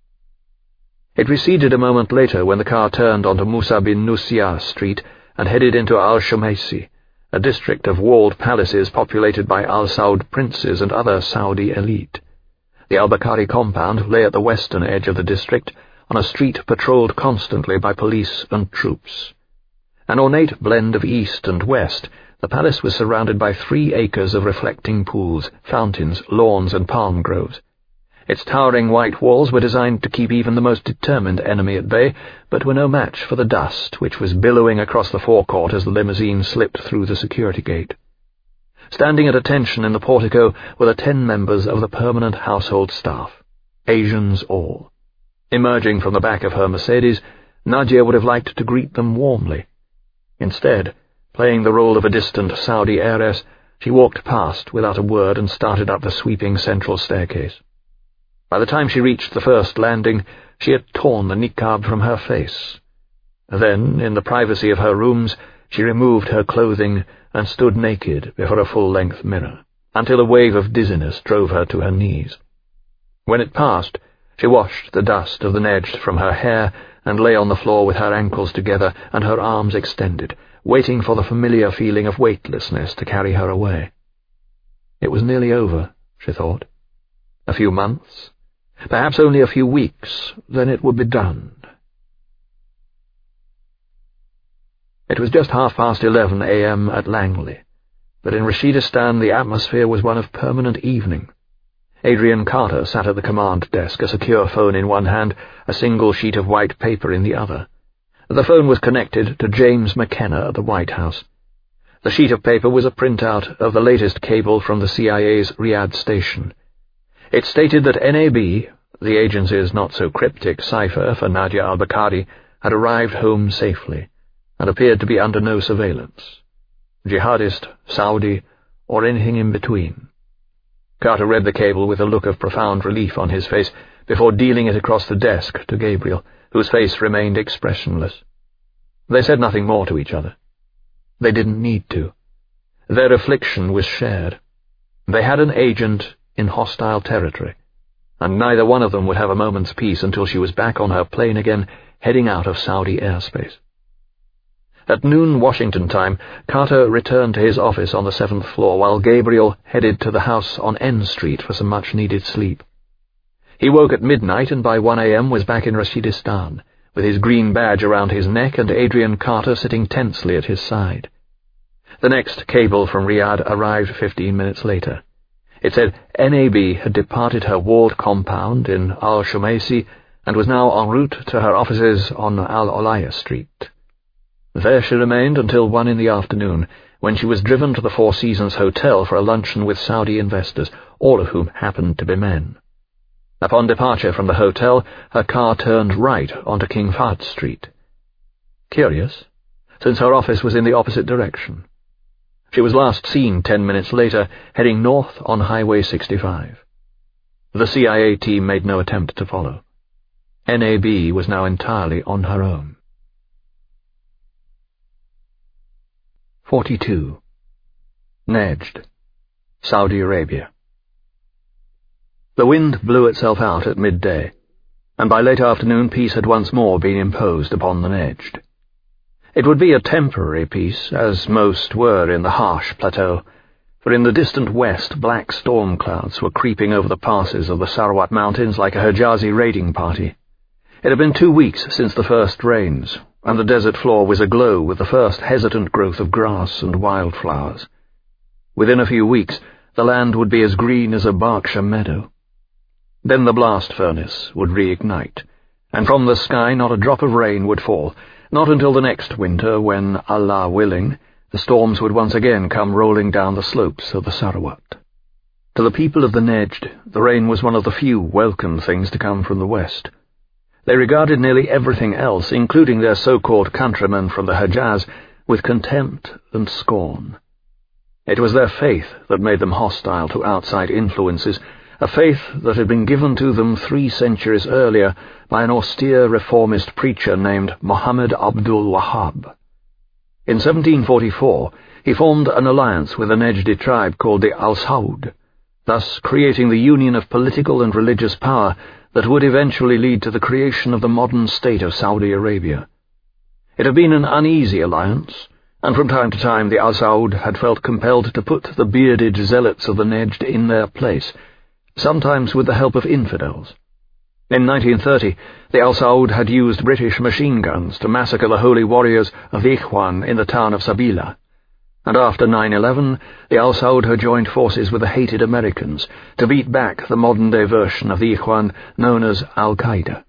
It receded a moment later when the car turned onto Musa bin Nusia Street and headed into Al-Shumaisi, a district of walled palaces populated by Al Saud princes and other Saudi elite. The Al-Bakari compound lay at the western edge of the district, on a street patrolled constantly by police and troops. An ornate blend of east and west, the palace was surrounded by three acres of reflecting pools, fountains, lawns, and palm groves. Its towering white walls were designed to keep even the most determined enemy at bay, but were no match for the dust which was billowing across the forecourt as the limousine slipped through the security gate. Standing at attention in the portico were the ten members of the permanent household staff, Asians all. Emerging from the back of her Mercedes, Nadia would have liked to greet them warmly. Instead, playing the role of a distant Saudi heiress, she walked past without a word and started up the sweeping central staircase. By the time she reached the first landing, she had torn the niqab from her face. Then, in the privacy of her rooms, she removed her clothing and stood naked before a full-length mirror, until a wave of dizziness drove her to her knees. When it passed, she washed the dust of the Nejd from her hair and lay on the floor with her ankles together and her arms extended, waiting for the familiar feeling of weightlessness to carry her away. It was nearly over, she thought. A few months, perhaps only a few weeks, then it would be done. It was just half past eleven a m at Langley, but in Rashidistan the atmosphere was one of permanent evening. Adrian Carter sat at the command desk, a secure phone in one hand, a single sheet of white paper in the other. The phone was connected to James McKenna at the White House. The sheet of paper was a printout of the latest cable from the C I A's Riyadh station. It stated that N A B, the agency's not-so-cryptic cipher for Nadia al-Bakari, had arrived home safely and appeared to be under no surveillance. Jihadist, Saudi, or anything in between. Carter read the cable with a look of profound relief on his face before dealing it across the desk to Gabriel, whose face remained expressionless. They said nothing more to each other. They didn't need to. Their affliction was shared. They had an agent in hostile territory, and neither one of them would have a moment's peace until she was back on her plane again, heading out of Saudi airspace. At noon Washington time, Carter returned to his office on the seventh floor while Gabriel headed to the house on N Street for some much-needed sleep. He woke at midnight and by one a m was back in Rashidistan, with his green badge around his neck and Adrian Carter sitting tensely at his side. The next cable from Riyadh arrived fifteen minutes later. It said N A B had departed her walled compound in Al-Shumaisi and was now en route to her offices on Al-Olaya Street. There she remained until one in the afternoon, when she was driven to the Four Seasons Hotel for a luncheon with Saudi investors, all of whom happened to be men. Upon departure from the hotel, her car turned right onto King Fahd Street. Curious, since her office was in the opposite direction. She was last seen ten minutes later, heading north on Highway sixty-five. The C I A team made no attempt to follow. N A B was now entirely on her own. forty-two. Nejd, Saudi Arabia. The wind blew itself out at midday, and by late afternoon peace had once more been imposed upon the Nejd. It would be a temporary peace, as most were in the harsh plateau, for in the distant west black storm clouds were creeping over the passes of the Sarawat Mountains like a Hijazi raiding party. It had been two weeks since the first rains, and the desert floor was aglow with the first hesitant growth of grass and wildflowers. Within a few weeks, the land would be as green as a Berkshire meadow. Then the blast furnace would reignite, and from the sky not a drop of rain would fall, not until the next winter when, Allah willing, the storms would once again come rolling down the slopes of the Sarawat. To the people of the Nejd, the rain was one of the few welcome things to come from the west. They regarded nearly everything else, including their so-called countrymen from the Hejaz, with contempt and scorn. It was their faith that made them hostile to outside influences, a faith that had been given to them three centuries earlier by an austere reformist preacher named Muhammad Abdul Wahab. In seventeen forty-four, he formed an alliance with a Nejdi tribe called the Al Saud, thus creating the union of political and religious power that would eventually lead to the creation of the modern state of Saudi Arabia. It had been an uneasy alliance, and from time to time the Al Saud had felt compelled to put the bearded zealots of the Nejd in their place, sometimes with the help of infidels. In nineteen thirty, the Al Saud had used British machine guns to massacre the holy warriors of the Ikhwan in the town of Sabila, and after nine eleven, the Al Saud had joined forces with the hated Americans to beat back the modern-day version of the Ikhwan known as Al-Qaeda.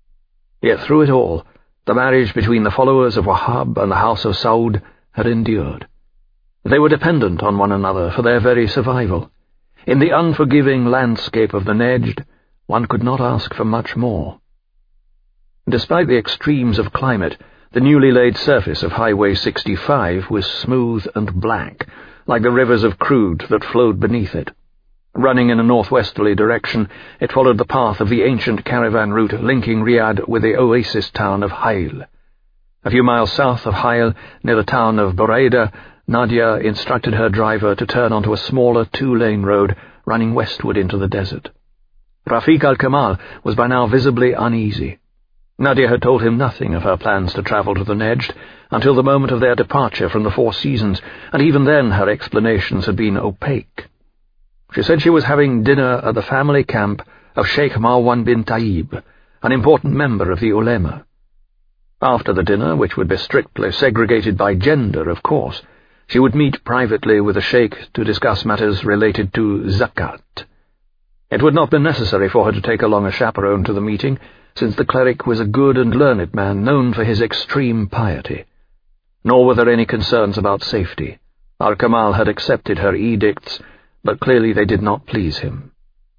Yet through it all, the marriage between the followers of Wahab and the House of Saud had endured. They were dependent on one another for their very survival. In the unforgiving landscape of the Nejd, one could not ask for much more. Despite the extremes of climate, the newly laid surface of Highway sixty-five was smooth and black, like the rivers of crude that flowed beneath it. Running in a northwesterly direction, it followed the path of the ancient caravan route linking Riyadh with the oasis town of Hail. A few miles south of Hail, near the town of Buraida, Nadia instructed her driver to turn onto a smaller two-lane road running westward into the desert. Rafiq al-Kamal was by now visibly uneasy. Nadia had told him nothing of her plans to travel to the Nejd until the moment of their departure from the Four Seasons, and even then her explanations had been opaque. She said she was having dinner at the family camp of Sheikh Marwan bin Taib, an important member of the ulema. After the dinner, which would be strictly segregated by gender, of course, she would meet privately with the sheikh to discuss matters related to zakat. It would not be necessary for her to take along a chaperone to the meeting, since the cleric was a good and learned man known for his extreme piety. Nor were there any concerns about safety. Al-Kamal had accepted her edicts, but clearly they did not please him.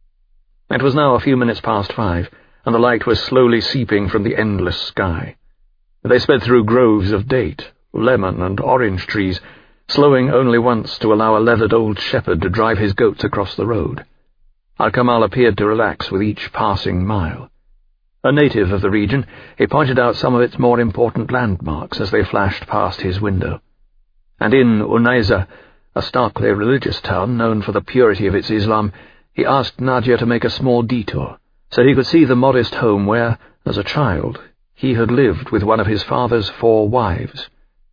It was now a few minutes past five, and the light was slowly seeping from the endless sky. They sped through groves of date, lemon, and orange trees, slowing only once to allow a leathered old shepherd to drive his goats across the road. Al-Kamal appeared to relax with each passing mile. A native of the region, he pointed out some of its more important landmarks as they flashed past his window. And in Unaiza, a starkly religious town known for the purity of its Islam, he asked Nadia to make a small detour, so he could see the modest home where, as a child, he had lived with one of his father's four wives.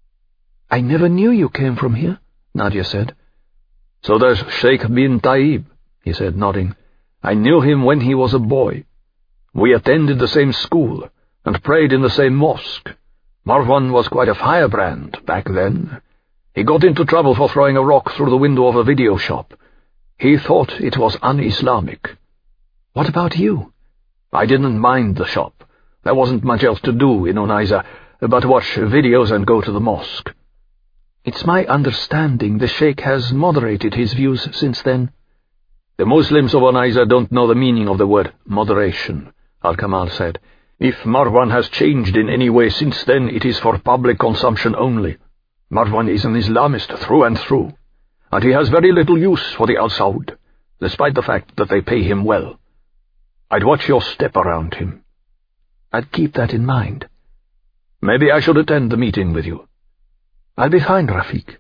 "I never knew you came from here," Nadia said. "So there's Sheikh bin Taib," he said, nodding. "I knew him when he was a boy. We attended the same school and prayed in the same mosque. Marwan was quite a firebrand back then. He got into trouble for throwing a rock through the window of a video shop. He thought it was un-Islamic." "What about you?" "I didn't mind the shop. There wasn't much else to do in Unaiza but watch videos and go to the mosque." "It's my understanding the sheikh has moderated his views since then." "The Muslims of Unaiza don't know the meaning of the word moderation," Al-Kamal said. "If Marwan has changed in any way since then, it is for public consumption only. Marwan is an Islamist through and through." and he has very little use for the Al Saud, despite the fact that they pay him well. I'd watch your step around him." "I'd keep that in mind." "Maybe I should attend the meeting with you." "I'll be fine, Rafik."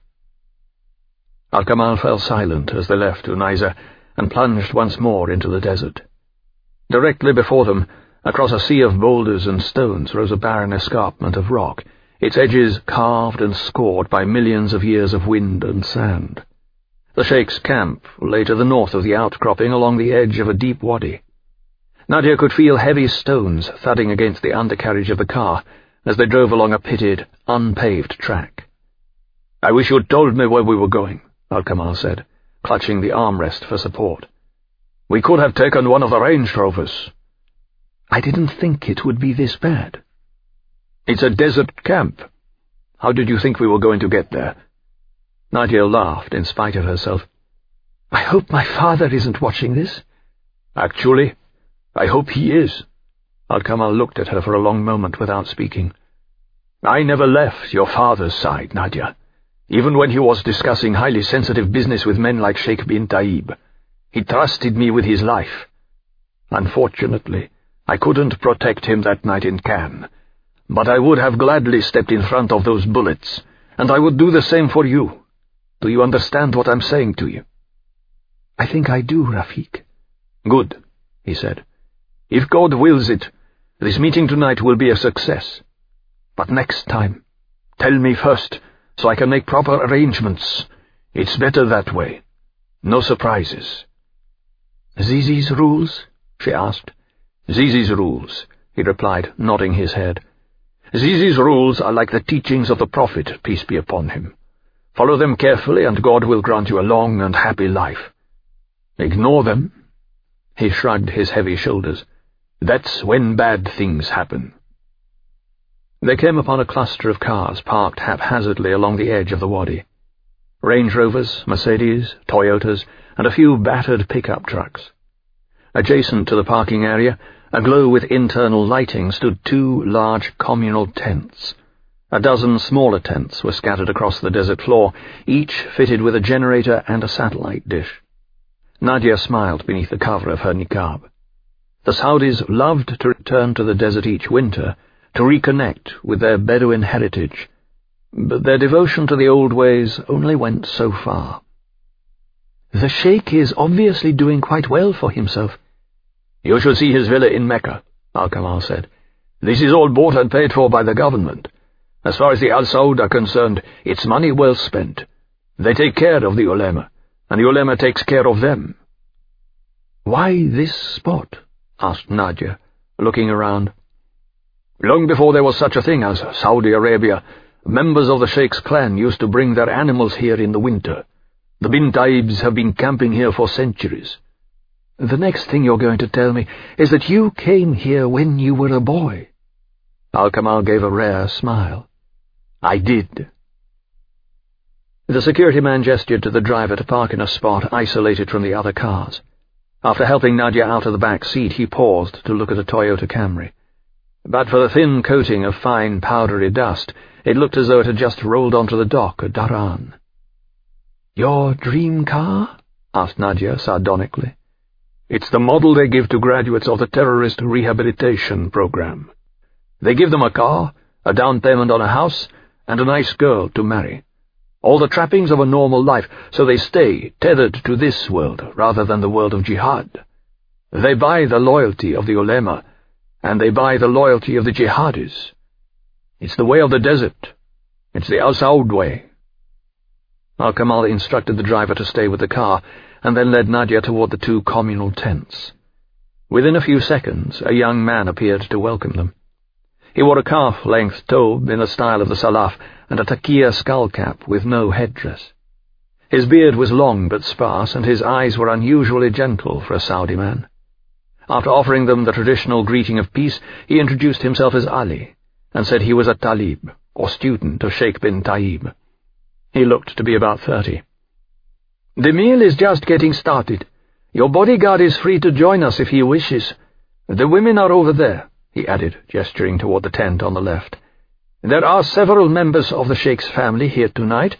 Al-Kamal fell silent as they left Unayza and plunged once more into the desert. Directly before them, across a sea of boulders and stones, rose a barren escarpment of rock, its edges carved and scored by millions of years of wind and sand. The Sheikh's camp lay to the north of the outcropping along the edge of a deep wadi. Nadia could feel heavy stones thudding against the undercarriage of the car as they drove along a pitted, unpaved track. "I wish you'd told me where we were going," Al-Kamal said, clutching the armrest for support. "We could have taken one of the Range Rovers." "I didn't think it would be this bad." "It's a desert camp. How did you think we were going to get there?" Nadia laughed in spite of herself. "I hope my father isn't watching this." "Actually, I hope he is." Al-Kamal looked at her for a long moment without speaking. "I never left your father's side, Nadia, even when he was discussing highly sensitive business with men like Sheikh bin Taib. He trusted me with his life. Unfortunately, I couldn't protect him that night in Cannes, but I would have gladly stepped in front of those bullets, and I would do the same for you. Do you understand what I'm saying to you?" "I think I do, Rafik." "Good," he said. "If God wills it, this meeting tonight will be a success. But next time, tell me first, so I can make proper arrangements. It's better that way. No surprises." "Zizi's rules?" she asked. "Zizi's rules," he replied, nodding his head. "Zizi's rules are like the teachings of the Prophet, peace be upon him. Follow them carefully, and God will grant you a long and happy life. Ignore them," he shrugged his heavy shoulders, "that's when bad things happen." They came upon a cluster of cars parked haphazardly along the edge of the wadi. Range Rovers, Mercedes, Toyotas, and a few battered pickup trucks. Adjacent to the parking area, aglow with internal lighting, stood two large communal tents. A dozen smaller tents were scattered across the desert floor, each fitted with a generator and a satellite dish. Nadia smiled beneath the cover of her niqab. The Saudis loved to return to the desert each winter to reconnect with their Bedouin heritage, but their devotion to the old ways only went so far. "The Sheikh is obviously doing quite well for himself." "You should see his villa in Mecca," Al-Kamal said. "This is all bought and paid for by the government. As far as the Al Saud are concerned, it's money well spent. They take care of the ulema, and the ulema takes care of them." "Why this spot?" asked Nadia, looking around. "Long before there was such a thing as Saudi Arabia, members of the Sheikh's clan used to bring their animals here in the winter. The bin Taibs have been camping here for centuries." "The next thing you're going to tell me is that you came here when you were a boy." Al-Kamal gave a rare smile. "I did." The security man gestured to the driver to park in a spot isolated from the other cars. After helping Nadia out of the back seat, he paused to look at a Toyota Camry. But for the thin coating of fine, powdery dust, it looked as though it had just rolled onto the dock at Dhahran. "Your dream car?" asked Nadia sardonically. "It's the model they give to graduates of the terrorist rehabilitation program. They give them a car, a down payment on a house, and a nice girl to marry. All the trappings of a normal life, so they stay tethered to this world rather than the world of jihad. They buy the loyalty of the ulema, and they buy the loyalty of the jihadis. It's the way of the desert. It's the Al Saud way." Al-Kamal instructed the driver to stay with the car, and then led Nadia toward the two communal tents. Within a few seconds, a young man appeared to welcome them. He wore a calf-length tobe in the style of the Salaf and a taqiyya skull-cap with no headdress. His beard was long but sparse, and his eyes were unusually gentle for a Saudi man. After offering them the traditional greeting of peace, he introduced himself as Ali, and said he was a talib, or student of Sheikh bin Taib. He looked to be about thirty. "The meal is just getting started. Your bodyguard is free to join us if he wishes. The women are over there," he added, gesturing toward the tent on the left. "There are several members of the Sheikh's family here tonight,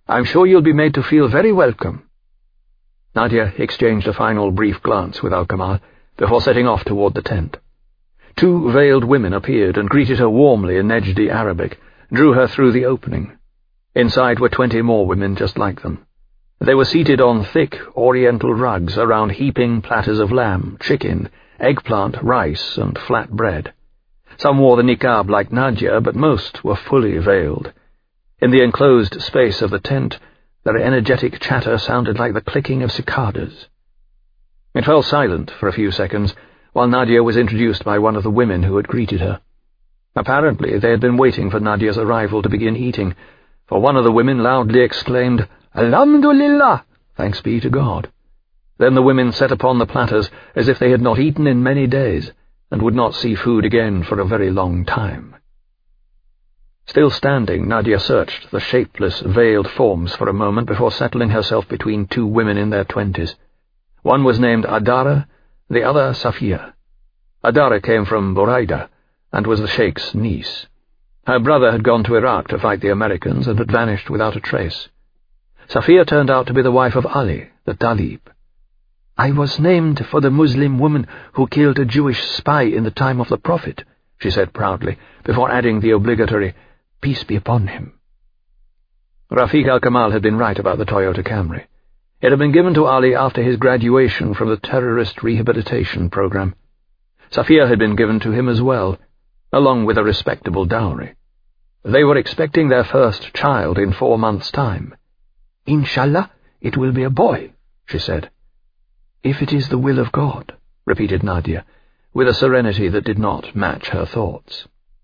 I'm sure you'll be made to feel very welcome." Nadia exchanged a final brief glance with Al-Kamal before setting off toward the tent. Two veiled women appeared and greeted her warmly in Nejdi Arabic, drew her through the opening. Inside were twenty more women just like them. They were seated on thick oriental rugs around heaping platters of lamb, chicken, eggplant, rice, and flat bread. Some wore the niqab like Nadia, but most were fully veiled. In the enclosed space of the tent, their energetic chatter sounded like the clicking of cicadas. It fell silent for a few seconds, while Nadia was introduced by one of the women who had greeted her. Apparently they had been waiting for Nadia's arrival to begin eating, for one of the women loudly exclaimed, "Alhamdulillah! Thanks be to God." Then the women set upon the platters as if they had not eaten in many days, and would not see food again for a very long time. Still standing, Nadia searched the shapeless, veiled forms for a moment before settling herself between two women in their twenties. One was named Adara, the other Safia. Adara came from Buraida, and was the Sheikh's niece. Her brother had gone to Iraq to fight the Americans and had vanished without a trace. Safia turned out to be the wife of Ali, the Talib. "I was named for the Muslim woman who killed a Jewish spy in the time of the Prophet," she said proudly, before adding the obligatory, "Peace be upon him." Rafiq al-Kamal had been right about the Toyota Camry. It had been given to Ali after his graduation from the terrorist rehabilitation program. Safia had been given to him as well, along with a respectable dowry. They were expecting their first child in four months' time. "Inshallah, it will be a boy," she said. "If it is the will of God," repeated Nadia, with a serenity that did not match her thoughts.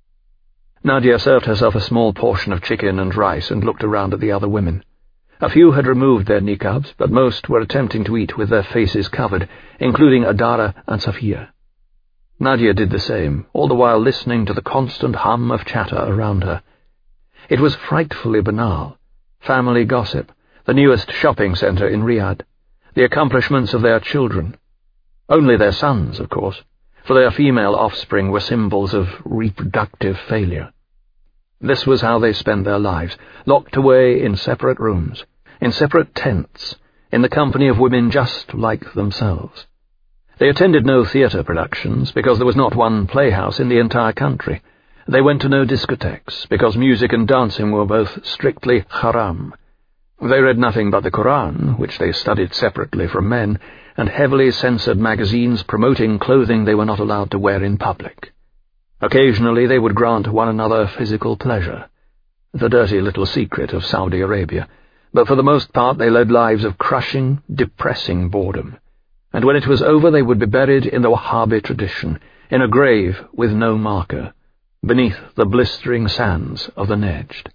Nadia served herself a small portion of chicken and rice and looked around at the other women. A few had removed their niqabs, but most were attempting to eat with their faces covered, including Adara and Safia. Nadia did the same, all the while listening to the constant hum of chatter around her. It was frightfully banal. Family gossip, the newest shopping centre in Riyadh, the accomplishments of their children. Only their sons, of course, for their female offspring were symbols of reproductive failure. This was how they spent their lives, locked away in separate rooms, in separate tents, in the company of women just like themselves. They attended no theatre productions, because there was not one playhouse in the entire country. They went to no discotheques, because music and dancing were both strictly haram. They read nothing but the Quran, which they studied separately from men, and heavily censored magazines promoting clothing they were not allowed to wear in public. Occasionally they would grant one another physical pleasure, the dirty little secret of Saudi Arabia, but for the most part they led lives of crushing, depressing boredom, and when it was over they would be buried in the Wahhabi tradition, in a grave with no marker, beneath the blistering sands of the Nejd.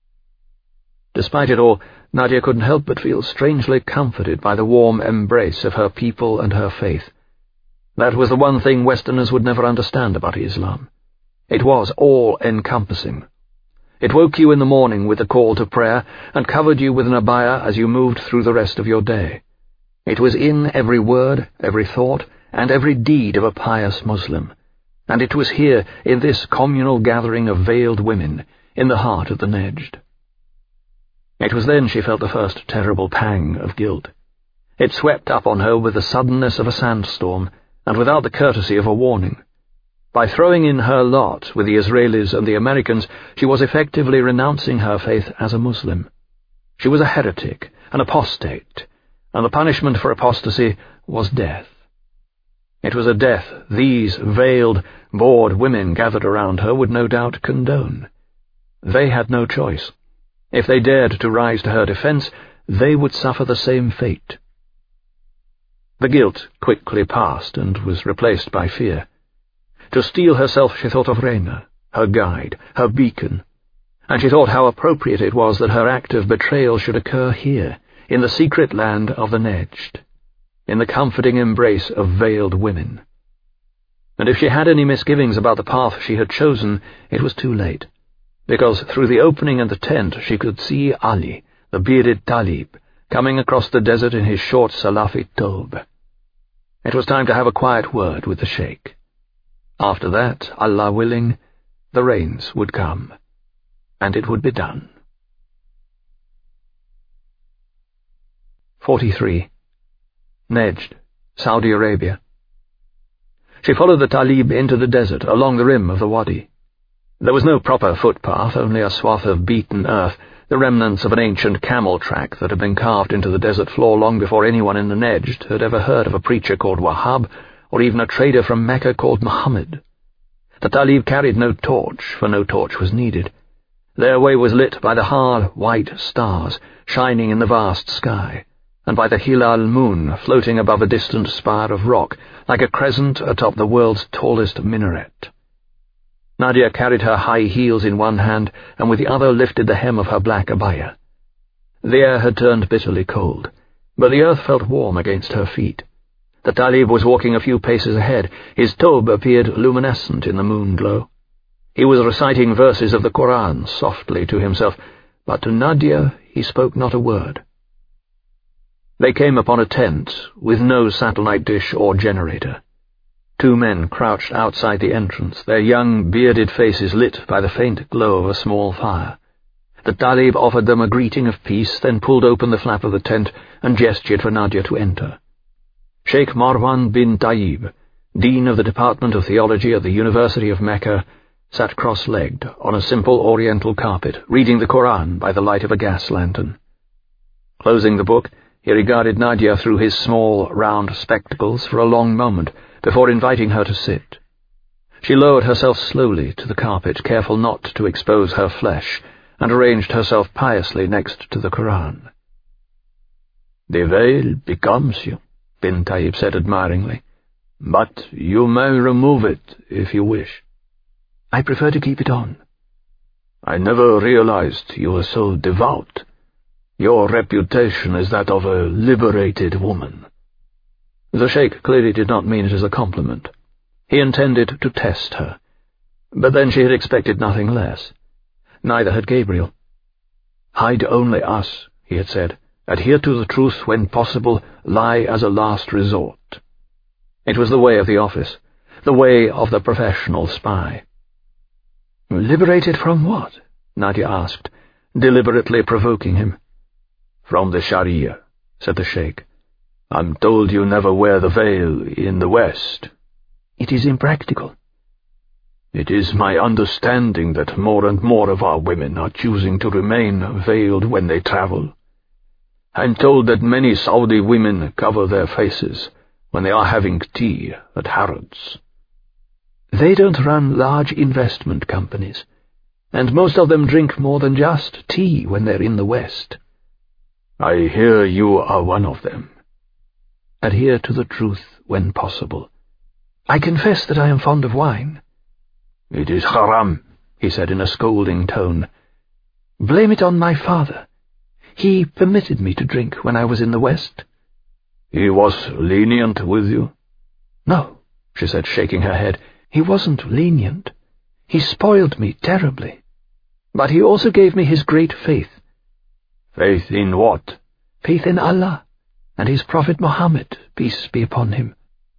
Despite it all, Nadia couldn't help but feel strangely comforted by the warm embrace of her people and her faith. That was the one thing Westerners would never understand about Islam. It was all-encompassing. It woke you in the morning with a call to prayer and covered you with an abaya as you moved through the rest of your day. It was in every word, every thought, and every deed of a pious Muslim, and it was here, in this communal gathering of veiled women, in the heart of the Nejd. It was then she felt the first terrible pang of guilt. It swept up on her with the suddenness of a sandstorm, and without the courtesy of a warning. By throwing in her lot with the Israelis and the Americans, she was effectively renouncing her faith as a Muslim. She was a heretic, an apostate, and the punishment for apostasy was death. It was a death these veiled, bored women gathered around her would no doubt condone. They had no choice. If they dared to rise to her defense, they would suffer the same fate. The guilt quickly passed and was replaced by fear. To steel herself she thought of Reyna, her guide, her beacon, and she thought how appropriate it was that her act of betrayal should occur here, in the secret land of the Nejd, in the comforting embrace of veiled women. And if she had any misgivings about the path she had chosen, it was too late, because through the opening in the tent she could see Ali, the bearded Talib, coming across the desert in his short Salafi tobe. It was time to have a quiet word with the Sheikh. After that, Allah willing, the rains would come, and it would be done. forty-three. Nejd, Saudi Arabia. She followed the Talib into the desert along the rim of the wadi. There was no proper footpath, only a swath of beaten earth, the remnants of an ancient camel track that had been carved into the desert floor long before anyone in the Nejd had ever heard of a preacher called Wahab, or even a trader from Mecca called Muhammad. The Talib carried no torch, for no torch was needed. Their way was lit by the hard, white stars shining in the vast sky, and by the Hilal moon floating above a distant spire of rock, like a crescent atop the world's tallest minaret. Nadia carried her high heels in one hand, and with the other lifted the hem of her black abaya. The air had turned bitterly cold, but the earth felt warm against her feet. The Talib was walking a few paces ahead. His tobe appeared luminescent in the moon glow. He was reciting verses of the Quran softly to himself, but to Nadia he spoke not a word. They came upon a tent, with no satellite dish or generator. Two men crouched outside the entrance, their young, bearded faces lit by the faint glow of a small fire. The Talib offered them a greeting of peace, then pulled open the flap of the tent and gestured for Nadia to enter. Sheikh Marwan bin Tayyib, Dean of the Department of Theology at the University of Mecca, sat cross-legged on a simple oriental carpet, reading the Quran by the light of a gas lantern. Closing the book, he regarded Nadia through his small, round spectacles for a long moment, before inviting her to sit. She lowered herself slowly to the carpet, careful not to expose her flesh, and arranged herself piously next to the Quran. "The veil becomes you," bin Tayyib said admiringly, "but you may remove it if you wish." "I prefer to keep it on." "I never realized you were so devout. Your reputation is that of a liberated woman." The sheikh clearly did not mean it as a compliment. He intended to test her. But then she had expected nothing less. Neither had Gabriel. "Hide only us," he had said. "Adhere to the truth when possible, lie as a last resort." It was the way of the office, the way of the professional spy. "Liberated from what?" Nadia asked, deliberately provoking him. "From the Sharia," said the sheikh. "I'm told you never wear the veil in the West." "It is impractical." "It is my understanding that more and more of our women are choosing to remain veiled when they travel. I'm told that many Saudi women cover their faces when they are having tea at Harrods." "They don't run large investment companies, and most of them drink more than just tea when they're in the West." "I hear you are one of them." "Adhere to the truth when possible. I confess that I am fond of wine." "It is haram," he said in a scolding tone. "Blame it on my father. He permitted me to drink when I was in the West." "He was lenient with you?" "No," she said, shaking her head. "He wasn't lenient. He spoiled me terribly. But he also gave me his great faith." "Faith in what?" "Faith in Allah and his Prophet Muhammad, peace be upon him."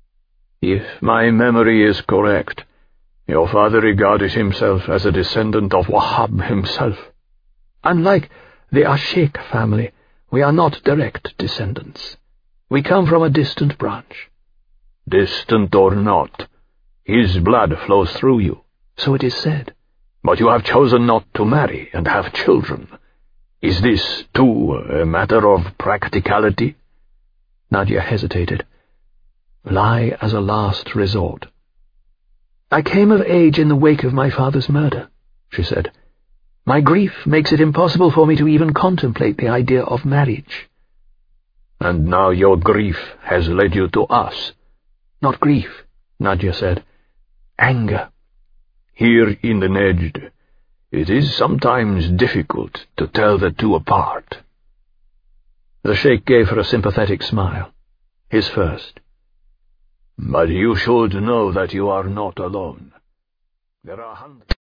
"If my memory is correct, your father regarded himself as a descendant of Wahab himself." "Unlike the Ashik family, we are not direct descendants. We come from a distant branch." "Distant or not, his blood flows through you." "So it is said." "But you have chosen not to marry and have children. Is this, too, a matter of practicality?" Nadia hesitated. "Lie as a last resort." "I came of age in the wake of my father's murder," she said. "My grief makes it impossible for me to even contemplate the idea of marriage." "And now your grief has led you to us." "Not grief," Nadia said. "Anger." "Here in the Nejd, it is sometimes difficult to tell the two apart." The sheikh gave her a sympathetic smile, his first. "But you should know that you are not alone. There are hundreds